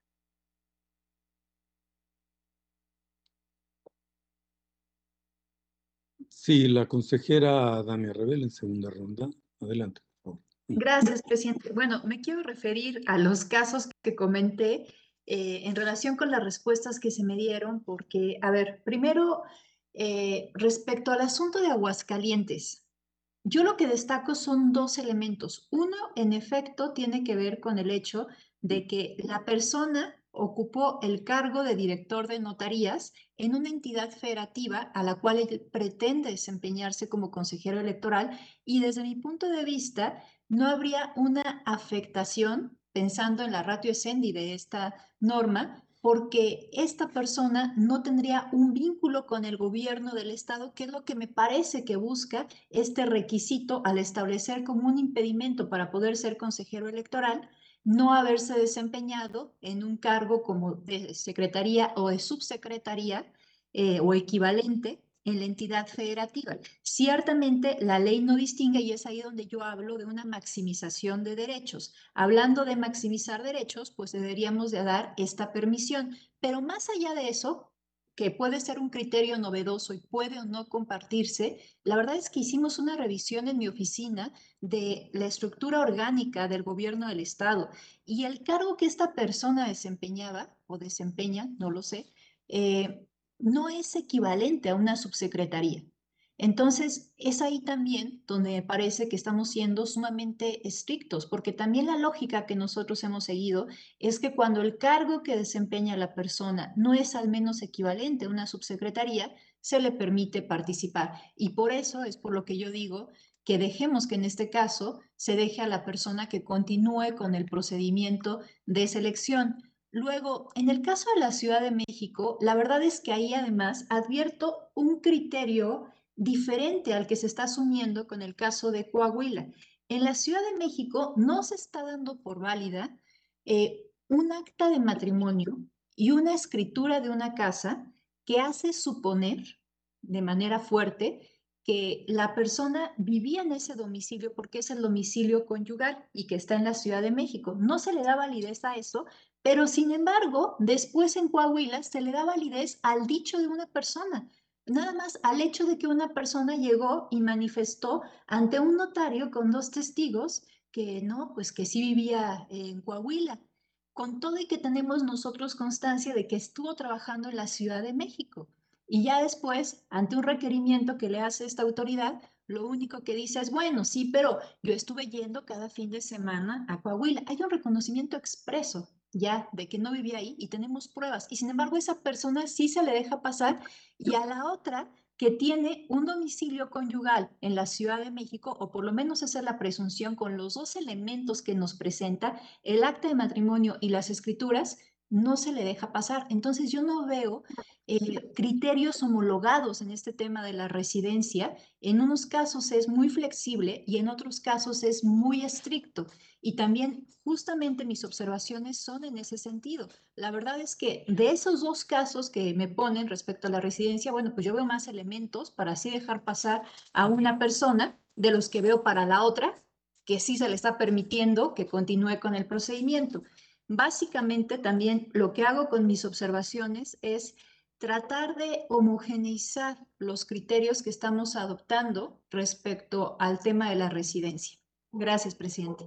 Sí, la consejera Dania Rebel en segunda ronda. Adelante, por favor. Gracias, presidente. Bueno, me quiero referir a los casos que comenté eh, en relación con las respuestas que se me dieron, porque, a ver, primero, eh, respecto al asunto de Aguascalientes, yo lo que destaco son dos elementos. Uno, en efecto, tiene que ver con el hecho de que la persona ocupó el cargo de director de notarías en una entidad federativa a la cual él pretende desempeñarse como consejero electoral y desde mi punto de vista no habría una afectación, pensando en la ratio essendi de esta norma, porque esta persona no tendría un vínculo con el gobierno del estado, que es lo que me parece que busca este requisito al establecer como un impedimento para poder ser consejero electoral, no haberse desempeñado en un cargo como de secretaría o de subsecretaría eh, o equivalente en la entidad federativa. Ciertamente la ley no distingue y es ahí donde yo hablo de una maximización de derechos. Hablando de maximizar derechos, pues deberíamos de dar esta permisión. Pero más allá de eso, que puede ser un criterio novedoso y puede o no compartirse, la verdad es que hicimos una revisión en mi oficina de la estructura orgánica del gobierno del estado y el cargo que esta persona desempeñaba o desempeña, no lo sé, eh, no es equivalente a una subsecretaría. Entonces, es ahí también donde me parece que estamos siendo sumamente estrictos, porque también la lógica que nosotros hemos seguido es que cuando el cargo que desempeña la persona no es al menos equivalente a una subsecretaría, se le permite participar. Y por eso es por lo que yo digo que dejemos que en este caso se deje a la persona que continúe con el procedimiento de selección. Luego, en el caso de la Ciudad de México, la verdad es que ahí además advierto un criterio diferente al que se está asumiendo con el caso de Coahuila. En la Ciudad de México no se está dando por válida eh, un acta de matrimonio y una escritura de una casa que hace suponer de manera fuerte que la persona vivía en ese domicilio porque es el domicilio conyugal y que está en la Ciudad de México. No se le da validez a eso, pero sin embargo, después en Coahuila se le da validez al dicho de una persona, nada más al hecho de que una persona llegó y manifestó ante un notario con dos testigos que no, pues que sí vivía en Coahuila, con todo y que tenemos nosotros constancia de que estuvo trabajando en la Ciudad de México. Y ya después, ante un requerimiento que le hace esta autoridad, lo único que dice es, bueno, sí, pero yo estuve yendo cada fin de semana a Coahuila. Hay un reconocimiento expreso ya de que no vivía ahí y tenemos pruebas. Y sin embargo, esa persona sí se le deja pasar y a la otra que tiene un domicilio conyugal en la Ciudad de México, o por lo menos esa es la presunción con los dos elementos que nos presenta, el acta de matrimonio y las escrituras, no se le deja pasar. Entonces yo no veo eh, criterios homologados en este tema de la residencia. En unos casos es muy flexible y en otros casos es muy estricto. Y también justamente mis observaciones son en ese sentido. La verdad es que de esos dos casos que me ponen respecto a la residencia, bueno, pues yo veo más elementos para así dejar pasar a una persona de los que veo para la otra, que sí se le está permitiendo que continúe con el procedimiento. Básicamente también lo que hago con mis observaciones es tratar de homogeneizar los criterios que estamos adoptando respecto al tema de la residencia. Gracias, presidente.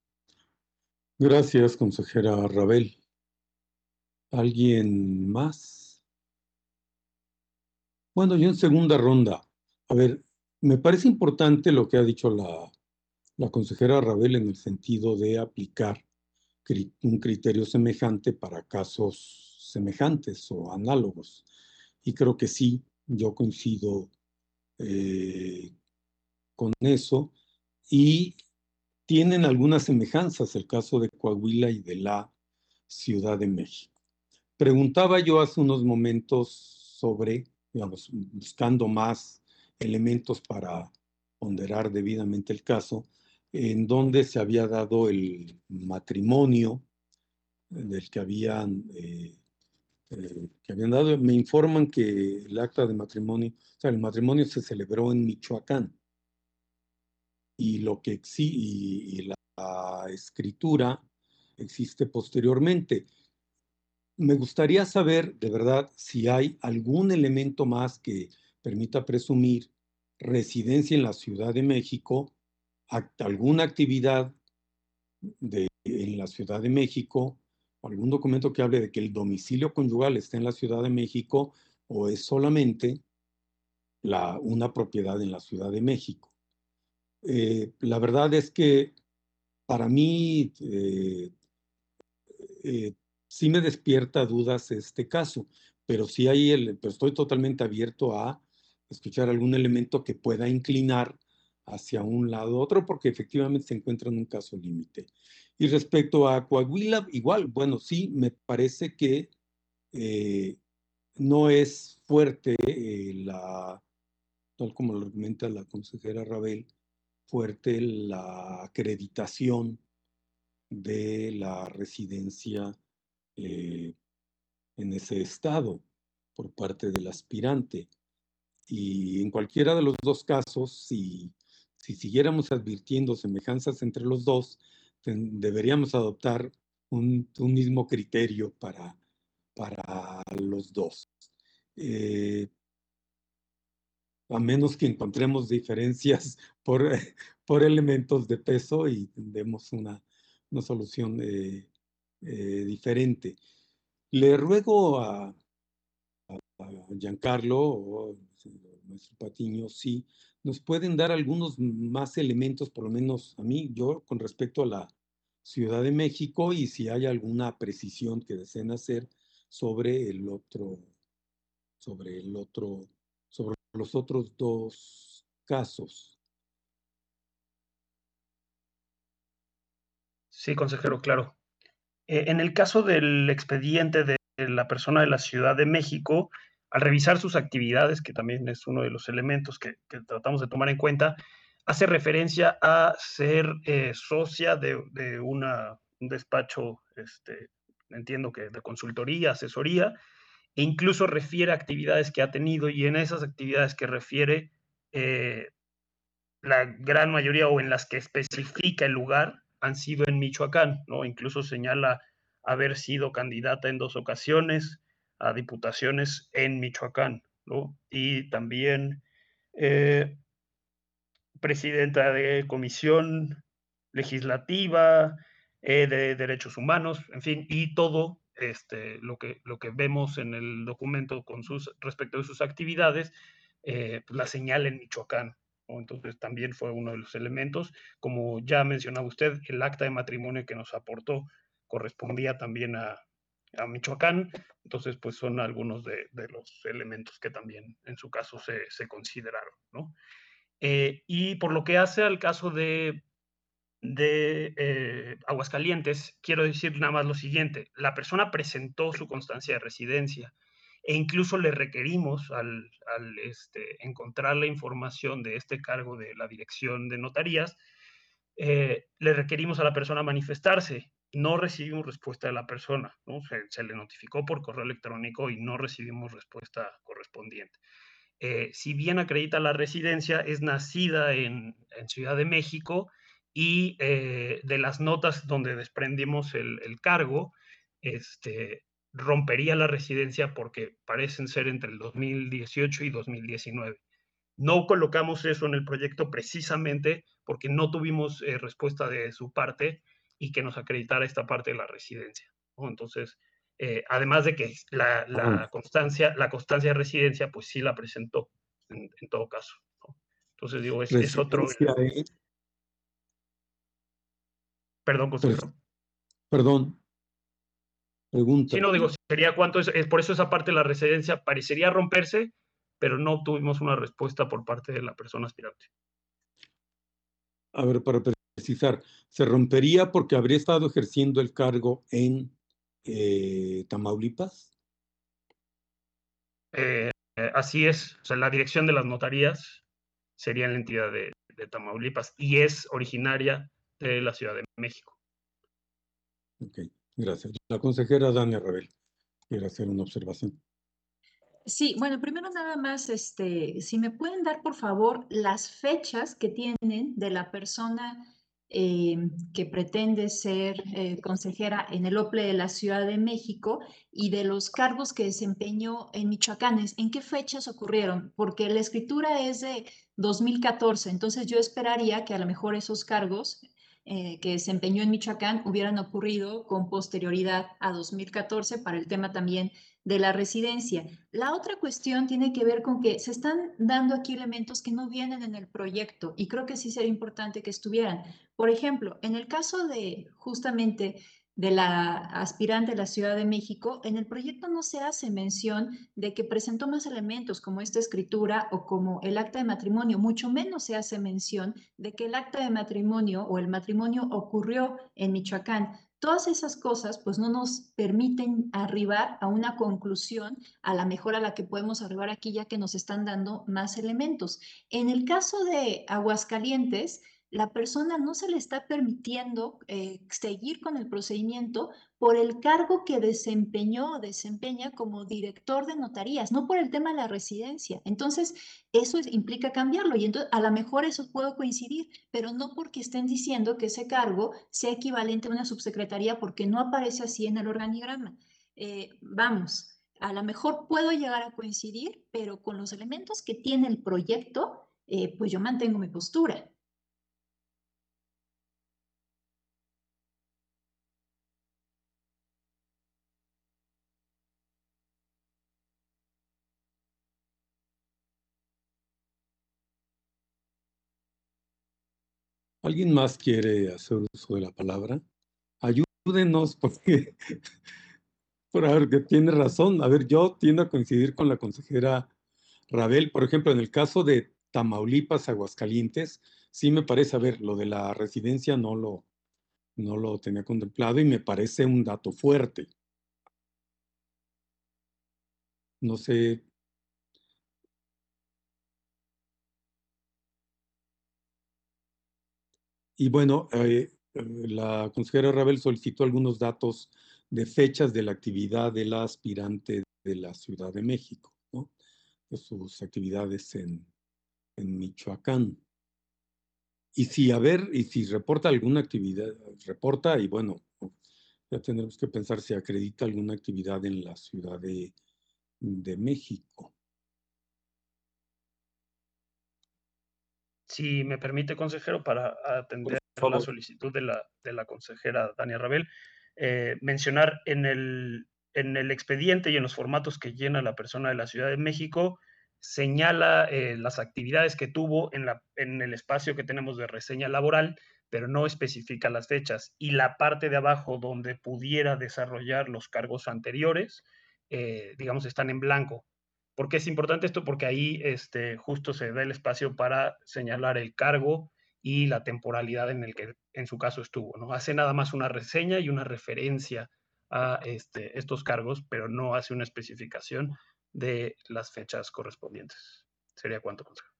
Gracias, consejera Rabel. ¿Alguien más? Bueno, yo en segunda ronda. A ver, me parece importante lo que ha dicho la, la consejera Rabel en el sentido de aplicar cri- un criterio semejante para casos semejantes o análogos. Y creo que sí, yo coincido eh, con eso. Y tienen algunas semejanzas el caso de Coahuila y de la Ciudad de México. Preguntaba yo hace unos momentos sobre, digamos, buscando más elementos para ponderar debidamente el caso, en donde se había dado el matrimonio del que habían, eh, eh, que habían dado. Me informan que el acta de matrimonio, o sea, el matrimonio se celebró en Michoacán y lo que exige, y, y la, la escritura existe posteriormente. Me gustaría saber, de verdad, si hay algún elemento más que permita presumir residencia en la Ciudad de México, act- alguna actividad de, en la Ciudad de México, o algún documento que hable de que el domicilio conyugal está en la Ciudad de México, o es solamente la, una propiedad en la Ciudad de México. Eh, la verdad es que para mí eh, eh, sí me despierta dudas este caso, pero sí hay el, pero estoy totalmente abierto a escuchar algún elemento que pueda inclinar hacia un lado u otro, porque efectivamente se encuentra en un caso límite. Y respecto a Coahuila, igual, bueno, sí, me parece que eh, no es fuerte eh, la, tal como lo argumenta la consejera Rabel, fuerte la acreditación de la residencia eh, en ese estado por parte del aspirante. Y en cualquiera de los dos casos, si, si siguiéramos advirtiendo semejanzas entre los dos, ten, deberíamos adoptar un, un, mismo criterio para, para los dos. Eh, a menos que encontremos diferencias por, por elementos de peso y demos una, una solución eh, eh, diferente. Le ruego a, a Giancarlo o a nuestro Patiño si nos pueden dar algunos más elementos, por lo menos a mí, yo, con respecto a la Ciudad de México, y si hay alguna precisión que deseen hacer sobre el otro, sobre el otro, sobre los otros dos casos. Sí, consejero, claro. Eh, en el caso del expediente de la persona de la Ciudad de México, al revisar sus actividades, que también es uno de los elementos que, que tratamos de tomar en cuenta, hace referencia a ser eh, socia de, de una, un despacho, este, entiendo que de consultoría, asesoría, e incluso refiere a actividades que ha tenido, y en esas actividades que refiere, eh, la gran mayoría o en las que especifica el lugar han sido en Michoacán, ¿no? Incluso señala haber sido candidata en dos ocasiones a diputaciones en Michoacán, ¿no? Y también eh, presidenta de comisión legislativa, eh, de derechos humanos, en fin, y todo este, lo, que, lo que vemos en el documento con sus, respecto de sus actividades, eh, pues la señala en Michoacán, ¿no? Entonces también fue uno de los elementos. Como ya mencionaba usted, el acta de matrimonio que nos aportó correspondía también a, a Michoacán, entonces pues son algunos de, de, los elementos que también en su caso se, se consideraron, ¿no? Eh, y por lo que hace al caso de, de eh, Aguascalientes, quiero decir nada más lo siguiente: la persona presentó su constancia de residencia e incluso le requerimos al, al este, encontrar la información de este cargo de la dirección de notarías, eh, le requerimos a la persona manifestarse. No recibimos respuesta de la persona, ¿no? Se, se le notificó por correo electrónico y no recibimos respuesta correspondiente. Eh, si bien acredita la residencia, es nacida en, en Ciudad de México, y eh, de las notas donde desprendimos el, el cargo, este, rompería la residencia porque parecen ser entre el dos mil dieciocho y dos mil diecinueve. No colocamos eso en el proyecto precisamente porque no tuvimos eh, respuesta de su parte y que nos acreditara esta parte de la residencia, ¿no? Entonces, eh, además de que la, la, constancia, la constancia de residencia, pues sí la presentó en, en todo caso, ¿no? Entonces, digo, es, es otro... Eh, Perdón, consejero. Perdón. Pregunta. Sí, no, digo, sería cuánto es, es, por eso esa parte de la residencia parecería romperse, pero no obtuvimos una respuesta por parte de la persona aspirante. A ver, para precisar, ¿se rompería porque habría estado ejerciendo el cargo en eh, Tamaulipas? Eh, eh, así es, o sea, la dirección de las notarías sería en la entidad de, de Tamaulipas y es originaria de la Ciudad de México. Ok, gracias. La consejera Dania Rabel quiere hacer una observación. Sí, bueno, primero nada más, este, si me pueden dar por favor las fechas que tienen de la persona eh, que pretende ser eh, consejera en el O P L E de la Ciudad de México y de los cargos que desempeñó en Michoacán. ¿En qué fechas ocurrieron? Porque la escritura es de dos mil catorce, entonces yo esperaría que a lo mejor esos cargos eh, que desempeñó en Michoacán hubieran ocurrido con posterioridad a dos mil catorce para el tema también de la residencia. La otra cuestión tiene que ver con que se están dando aquí elementos que no vienen en el proyecto y creo que sí sería importante que estuvieran. Por ejemplo, en el caso de justamente de la aspirante de la Ciudad de México, en el proyecto no se hace mención de que presentó más elementos como esta escritura o como el acta de matrimonio, mucho menos se hace mención de que el acta de matrimonio o el matrimonio ocurrió en Michoacán. Todas esas cosas pues no nos permiten arribar a una conclusión a la mejor a la que podemos arribar aquí ya que nos están dando más elementos. En el caso de Aguascalientes, la persona no se le está permitiendo eh, seguir con el procedimiento por el cargo que desempeñó o desempeña como director de notarías, no por el tema de la residencia. Entonces, eso es, implica cambiarlo y entonces a lo mejor eso puedo coincidir, pero no porque estén diciendo que ese cargo sea equivalente a una subsecretaría porque no aparece así en el organigrama. Eh, vamos, a lo mejor puedo llegar a coincidir, pero con los elementos que tiene el proyecto, eh, pues yo mantengo mi postura. ¿Alguien más quiere hacer uso de la palabra? Ayúdenos porque, porque tiene razón. A ver, yo tiendo a coincidir con la consejera Rabel. Por ejemplo, en el caso de Tamaulipas, Aguascalientes, sí me parece, a ver, lo de la residencia no lo, no lo tenía contemplado y me parece un dato fuerte. No sé. Y bueno, eh, la consejera Rabel solicitó algunos datos de fechas de la actividad de la aspirante de la Ciudad de México, ¿no? De sus actividades en, en Michoacán. Y si, a ver, y si reporta alguna actividad, reporta, y bueno, ya tendremos que pensar si acredita alguna actividad en la Ciudad de, de México. Si me permite, consejero, para atender la solicitud de la, de la consejera Dania Rabel, eh, mencionar en el, en el expediente y en los formatos que llena la persona de la Ciudad de México, señala eh, las actividades que tuvo en, la, en el espacio que tenemos de reseña laboral, pero no especifica las fechas. Y la parte de abajo donde pudiera desarrollar los cargos anteriores, eh, digamos, están en blanco. ¿Por qué es importante esto? Porque ahí este, justo se da el espacio para señalar el cargo y la temporalidad en el que en su caso estuvo, ¿no? Hace nada más una reseña y una referencia a este, estos cargos, pero no hace una especificación de las fechas correspondientes. Sería cuánto, consejero.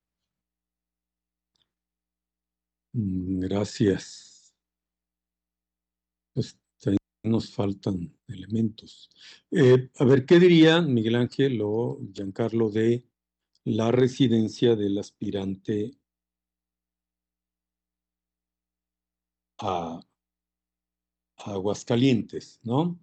Gracias. Pues ahí nos faltan elementos. Eh, a ver, ¿qué dirían Miguel Ángel o Giancarlo de la residencia del aspirante a, a Aguascalientes, ¿no?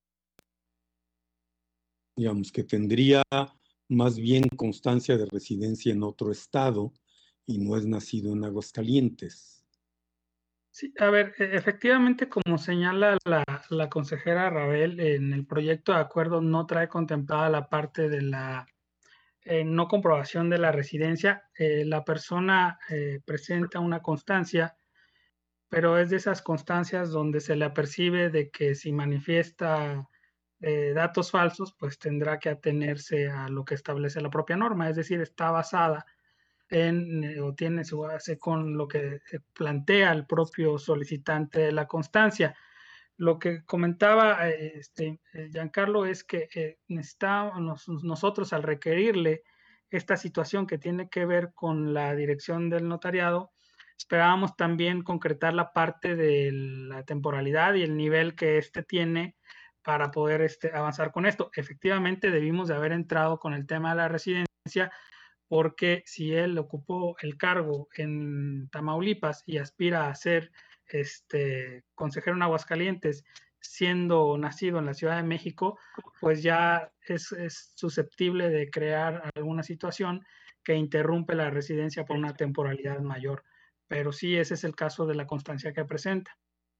Digamos que tendría más bien constancia de residencia en otro estado y no es nacido en Aguascalientes. Sí, a ver, e- efectivamente, como señala la, la consejera Rabel, en el proyecto de acuerdo no trae contemplada la parte de la eh, no comprobación de la residencia. Eh, la persona eh, presenta una constancia, pero es de esas constancias donde se le apercibe de que si manifiesta eh, datos falsos, pues tendrá que atenerse a lo que establece la propia norma, es decir, está basada en, eh, o tiene su base con lo que plantea el propio solicitante de la constancia. Lo que comentaba eh, este, eh, Giancarlo es que eh, necesitamos nosotros al requerirle esta situación que tiene que ver con la dirección del notariado, esperábamos también concretar la parte de la temporalidad y el nivel que éste tiene para poder este, avanzar con esto. Efectivamente, debimos de haber entrado con el tema de la residencia, porque si él ocupó el cargo en Tamaulipas y aspira a ser este, consejero en Aguascalientes, siendo nacido en la Ciudad de México, pues ya es, es susceptible de crear alguna situación que interrumpe la residencia por una temporalidad mayor. Pero sí, ese es el caso de la constancia que presenta.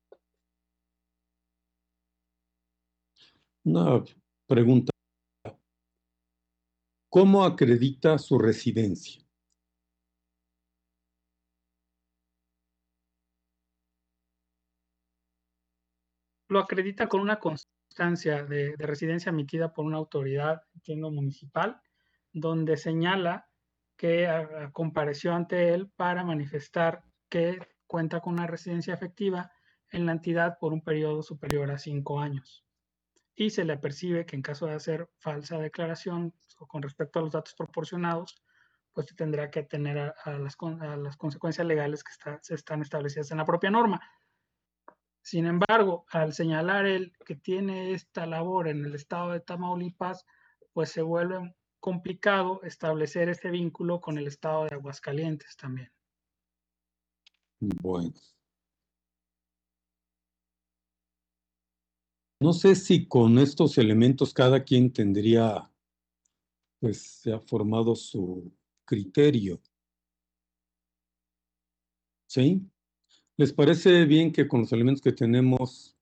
Una pregunta. ¿Cómo acredita su residencia? Lo acredita con una constancia de, de residencia emitida por una autoridad, entiendo, municipal, donde señala que a, a, compareció ante él para manifestar que cuenta con una residencia efectiva en la entidad por un periodo superior a cinco años. Y se le percibe que en caso de hacer falsa declaración o con respecto a los datos proporcionados, pues tendrá que atender a, a, las, a las consecuencias legales que está, se están establecidas en la propia norma. Sin embargo, al señalar él que tiene esta labor en el estado de Tamaulipas, pues se vuelve complicado establecer ese vínculo con el estado de Aguascalientes también. Bueno. No sé si con estos elementos cada quien tendría, pues, se ha formado su criterio. ¿Sí? ¿Les parece bien que con los elementos que tenemos,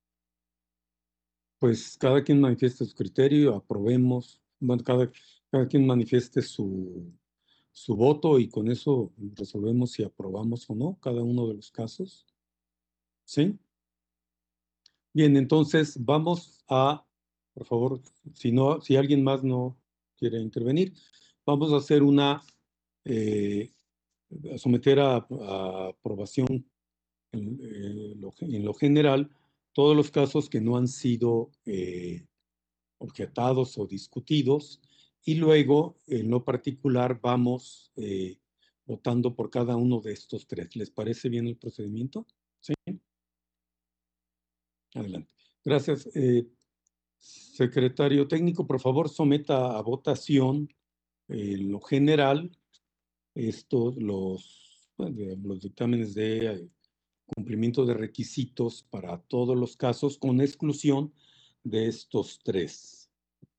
pues cada quien manifieste su criterio, aprobemos, bueno, cada, cada quien manifieste su, su voto y con eso resolvemos si aprobamos o no cada uno de los casos? ¿Sí? Bien, entonces vamos a, por favor, si no, si alguien más no quiere intervenir, vamos a hacer una, eh, a someter a, a aprobación en, eh, lo, en lo general todos los casos que no han sido eh, objetados o discutidos y luego, en lo particular, vamos eh, votando por cada uno de estos tres. ¿Les parece bien el procedimiento? Sí. Adelante. Gracias. Eh, secretario técnico, por favor, someta a votación en eh, lo general estos, los, los dictámenes de eh, cumplimiento de requisitos para todos los casos, con exclusión de estos tres.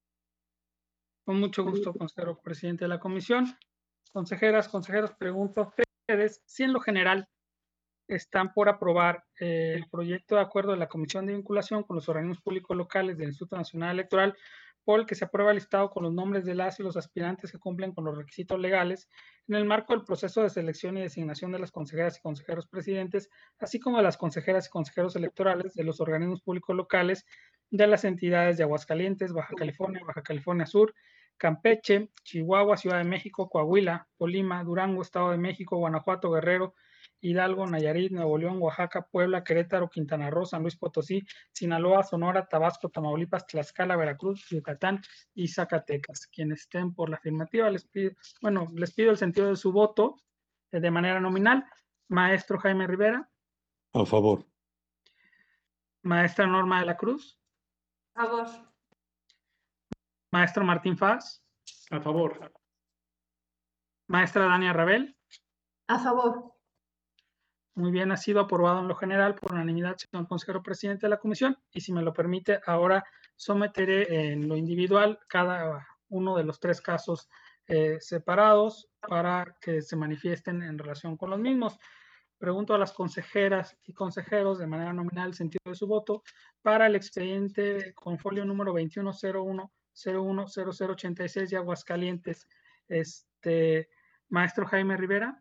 Con mucho gusto, consejero presidente de la comisión. Consejeras, consejeros, pregunto a ustedes si en lo general están por aprobar eh, el proyecto de acuerdo de la Comisión de Vinculación con los organismos públicos locales del Instituto Nacional Electoral, por el que se aprueba el listado con los nombres de las y los aspirantes que cumplen con los requisitos legales en el marco del proceso de selección y designación de las consejeras y consejeros presidentes, así como de las consejeras y consejeros electorales de los organismos públicos locales de las entidades de Aguascalientes, Baja California, Baja California Sur, Campeche, Chihuahua, Ciudad de México, Coahuila, Colima, Durango, Estado de México, Guanajuato, Guerrero, Hidalgo, Nayarit, Nuevo León, Oaxaca, Puebla, Querétaro, Quintana Roo, San Luis Potosí, Sinaloa, Sonora, Tabasco, Tamaulipas, Tlaxcala, Veracruz, Yucatán y Zacatecas. Quienes estén por la afirmativa, les pido, bueno, les pido el sentido de su voto eh, de manera nominal. Maestro Jaime Rivera. A favor. Maestra Norma de la Cruz. A favor. Maestro Martín Faz. A favor. Maestra Dania Rabel. A favor. Muy bien, ha sido aprobado en lo general por unanimidad, señor consejero presidente de la comisión, y si me lo permite, ahora someteré en lo individual cada uno de los tres casos eh, separados para que se manifiesten en relación con los mismos. Pregunto a las consejeras y consejeros de manera nominal el sentido de su voto para el expediente con folio número veintiuno cero uno cero uno cero cero ochenta y seis de Aguascalientes. Este, maestro Jaime Rivera.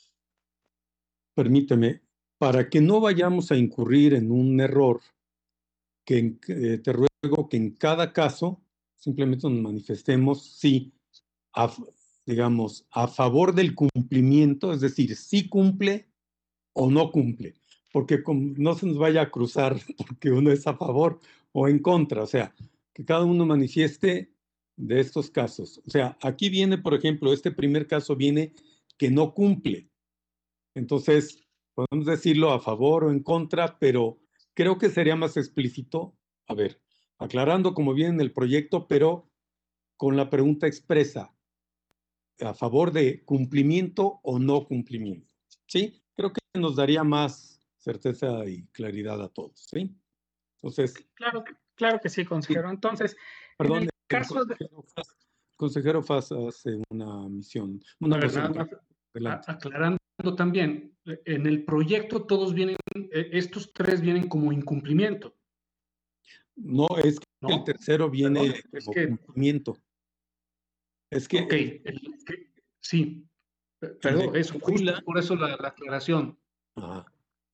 Permíteme, para que no vayamos a incurrir en un error, que eh, te ruego que en cada caso simplemente nos manifestemos si, a, digamos, a favor del cumplimiento, es decir, si cumple o no cumple, porque no se nos vaya a cruzar porque uno es a favor o en contra, o sea, que cada uno manifieste de estos casos. O sea, aquí viene, por ejemplo, este primer caso viene que no cumple. Entonces, podemos decirlo a favor o en contra, pero creo que sería más explícito, a ver, aclarando como viene en el proyecto, pero con la pregunta expresa, a favor de cumplimiento o no cumplimiento. ¿Sí? Creo que nos daría más certeza y claridad a todos, ¿sí? Entonces... Claro, claro que sí, consejero. Entonces, perdón, en el el caso de... consejero Faz, consejero Faz hace una misión, una A ver, moción. nada más, Adelante. a- aclarando también, en el proyecto todos vienen, eh, estos tres vienen como incumplimiento, No, es que ¿no? el tercero viene Perdón, es como que, cumplimiento. Es que ok, el- que- sí, el perdón, de eso, justo Coahuila- por eso la, la aclaración. Ajá.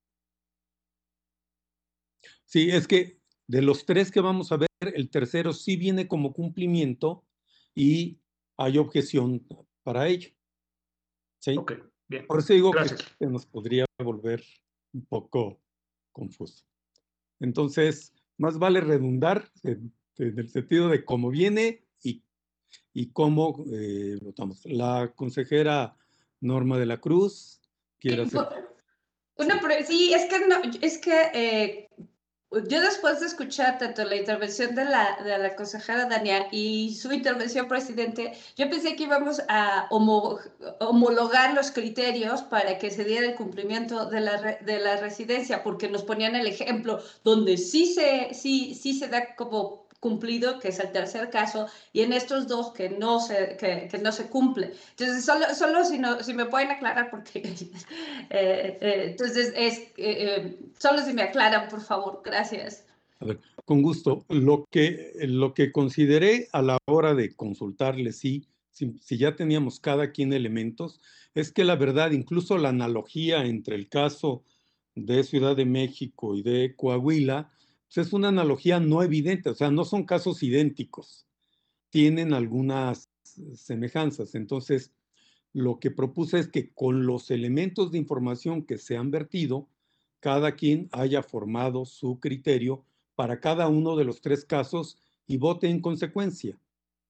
Sí, es que de los tres que vamos a ver, el tercero sí viene como cumplimiento y hay objeción para ello. ¿Sí? Ok, bien, Por eso digo gracias. que se nos podría volver un poco confuso. Entonces, más vale redundar en, en el sentido de cómo viene y, y cómo eh, votamos. La consejera Norma de la Cruz quiere hacer... Una, pre- sí, es que, no, es que eh, yo después de escuchar tanto la intervención de la, de la consejera Dania y su intervención, presidente, yo pensé que íbamos a homo, homologar los criterios para que se diera el cumplimiento de la, re, de la residencia, porque nos ponían el ejemplo donde sí se, sí, sí se da como cumplido, que es el tercer caso, y en estos dos que no se, que, que no se cumple. Entonces, solo, solo si, no, si me pueden aclarar, porque eh, eh, entonces es eh, eh, solo si me aclaran, por favor, gracias. A ver, con gusto. Lo que, lo que consideré a la hora de consultarle, sí, si, si ya teníamos cada quien elementos, es que la verdad, incluso la analogía entre el caso de Ciudad de México y de Coahuila, pues es una analogía no evidente, o sea, no son casos idénticos, tienen algunas semejanzas. Entonces, lo que propuse es que con los elementos de información que se han vertido, cada quien haya formado su criterio para cada uno de los tres casos y vote en consecuencia.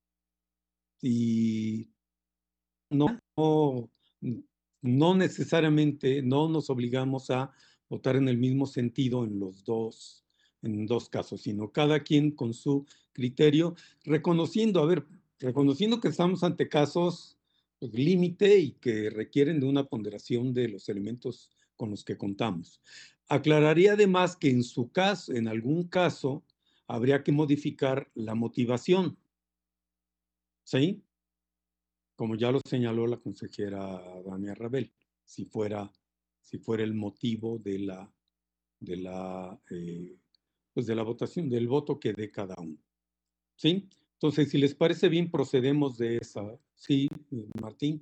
Y no, no, no necesariamente, no nos obligamos a votar en el mismo sentido en los dos, en dos casos, sino cada quien con su criterio, reconociendo, a ver, reconociendo que estamos ante casos pues, límite y que requieren de una ponderación de los elementos con los que contamos. Aclararía además que en su caso, en algún caso, habría que modificar la motivación, ¿sí? Como ya lo señaló la consejera Dania Rabel, si fuera, si fuera el motivo de la, de la, eh, pues de la votación, del voto que dé cada uno. ¿Sí? Entonces, si les parece bien, procedemos de esa. Sí, Martín.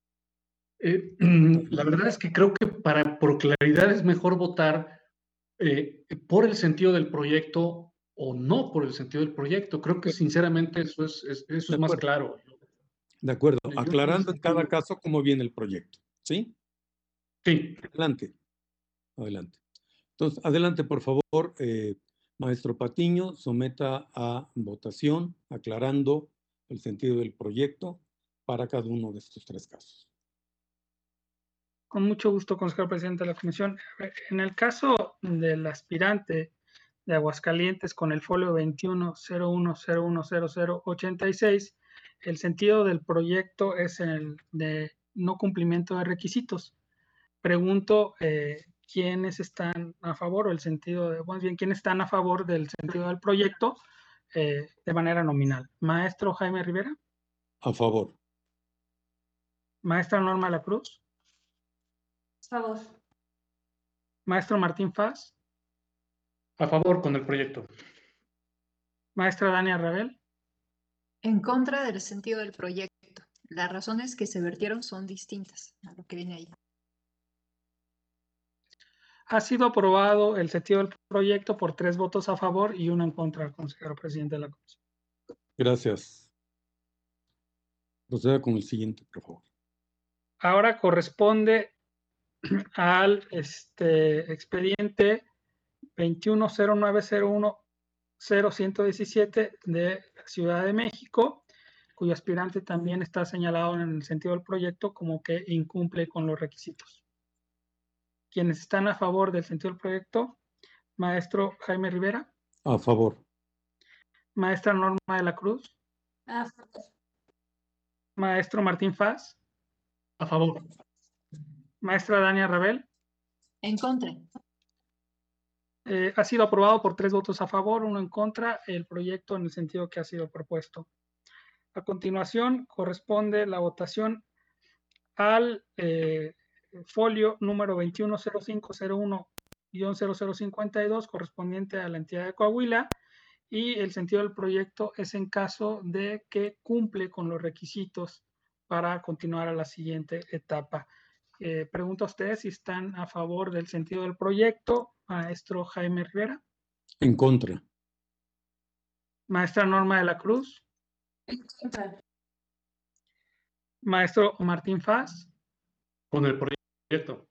Eh, la verdad es que creo que para, por claridad es mejor votar eh, por el sentido del proyecto o no por el sentido del proyecto. Creo que sinceramente eso es, es eso es más claro. De acuerdo, Yo aclarando en cada sentido... caso cómo viene el proyecto. ¿Sí? Sí. Adelante. Adelante. Entonces, adelante, por favor, eh, maestro Patiño, someta a votación, aclarando el sentido del proyecto para cada uno de estos tres casos. Con mucho gusto, consejero presidente de la comisión. En el caso del aspirante de Aguascalientes con el folio veintiuno cero uno cero uno cero cero ochenta y seis, el sentido del proyecto es el de no cumplimiento de requisitos. Pregunto eh, quiénes están a favor, o el sentido de, más bien, quiénes están a favor del sentido del proyecto eh, de manera nominal. Maestro Jaime Rivera. A favor. Maestra Norma La Cruz. A favor. Maestro Martín Faz. A favor con el proyecto. Maestra Dania Rabel. En contra del sentido del proyecto. Las razones que se vertieron son distintas a lo que viene ahí. Ha sido aprobado el sentido del proyecto por tres votos a favor y uno en contra del consejero presidente de la comisión. Gracias. Proceda con el siguiente, por favor. Ahora corresponde al este, expediente veintiuno cero nueve cero uno cero ciento diecisiete de la Ciudad de México, cuyo aspirante también está señalado en el sentido del proyecto como que incumple con los requisitos. Quienes están a favor del sentido del proyecto, maestro Jaime Rivera. A favor. Maestra Norma de la Cruz. A favor. Maestro Martín Faz. A favor. Maestra Dania Rabel. En contra. Eh, ha sido aprobado por tres votos a favor, uno en contra, el proyecto en el sentido que ha sido propuesto. A continuación, corresponde la votación al eh, folio número veintiuno cero cinco cero uno guión cero cero cincuenta y dos, correspondiente a la entidad de Coahuila, y el sentido del proyecto es en caso de que cumple con los requisitos para continuar a la siguiente etapa. Eh, pregunto a ustedes si están a favor del sentido del proyecto. Maestro Jaime Rivera. En contra. Maestra Norma de la Cruz. En contra. Maestro Martín Faz. Con el proyecto.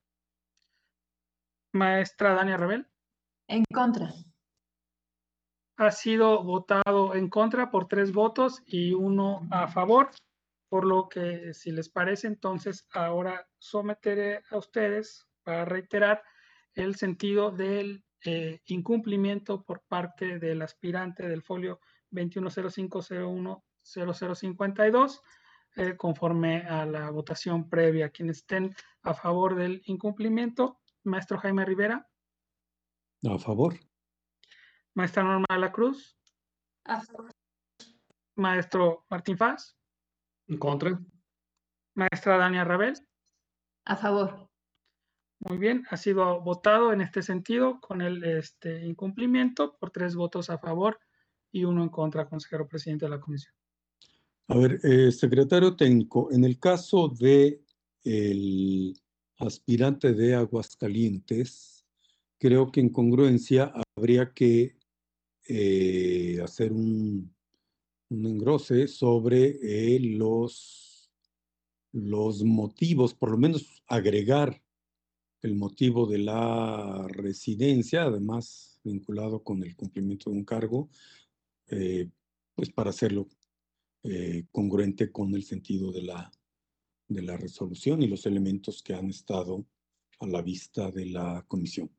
Maestra Dania Rebel. En contra. Ha sido votado en contra por tres votos y uno a favor, por lo que, si les parece, entonces ahora someteré a ustedes para reiterar el sentido del eh, incumplimiento por parte del aspirante del folio veintiuno cero cinco cero uno cero cero cincuenta y dos, eh, conforme a la votación previa. Quienes estén a favor del incumplimiento, maestro Jaime Rivera. A favor. Maestra Norma de la Cruz. A favor. Maestro Martín Faz. En contra. Maestra Dania Rabel. A favor. Muy bien, ha sido votado en este sentido con el este, incumplimiento por tres votos a favor y uno en contra, consejero presidente de la comisión. A ver, eh, secretario técnico, en el caso de el aspirante de Aguascalientes, creo que en congruencia habría que eh, hacer un, un engrose sobre eh, los, los motivos, por lo menos agregar el motivo de la residencia, además vinculado con el cumplimiento de un cargo, eh, pues para hacerlo eh, congruente con el sentido de la, de la resolución y los elementos que han estado a la vista de la comisión.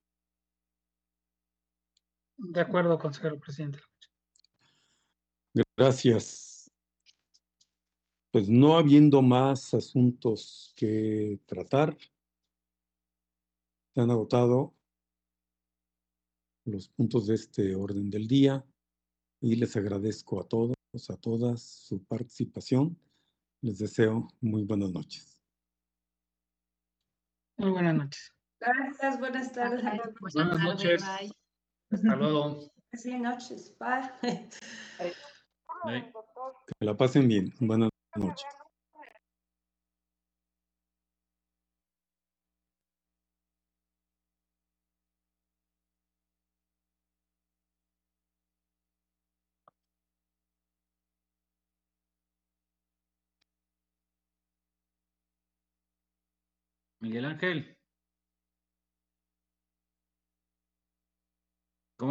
De acuerdo, consejero presidente. Gracias. Pues no habiendo más asuntos que tratar, se han agotado los puntos de este orden del día y les agradezco a todos, a todas su participación. Les deseo muy buenas noches. Muy buenas noches. Gracias, buenas tardes. Buenas noches. Bye. Hasta luego. Sí, noches. Bye. Bye. Que la pasen bien. Buenas noches. Miguel Ángel.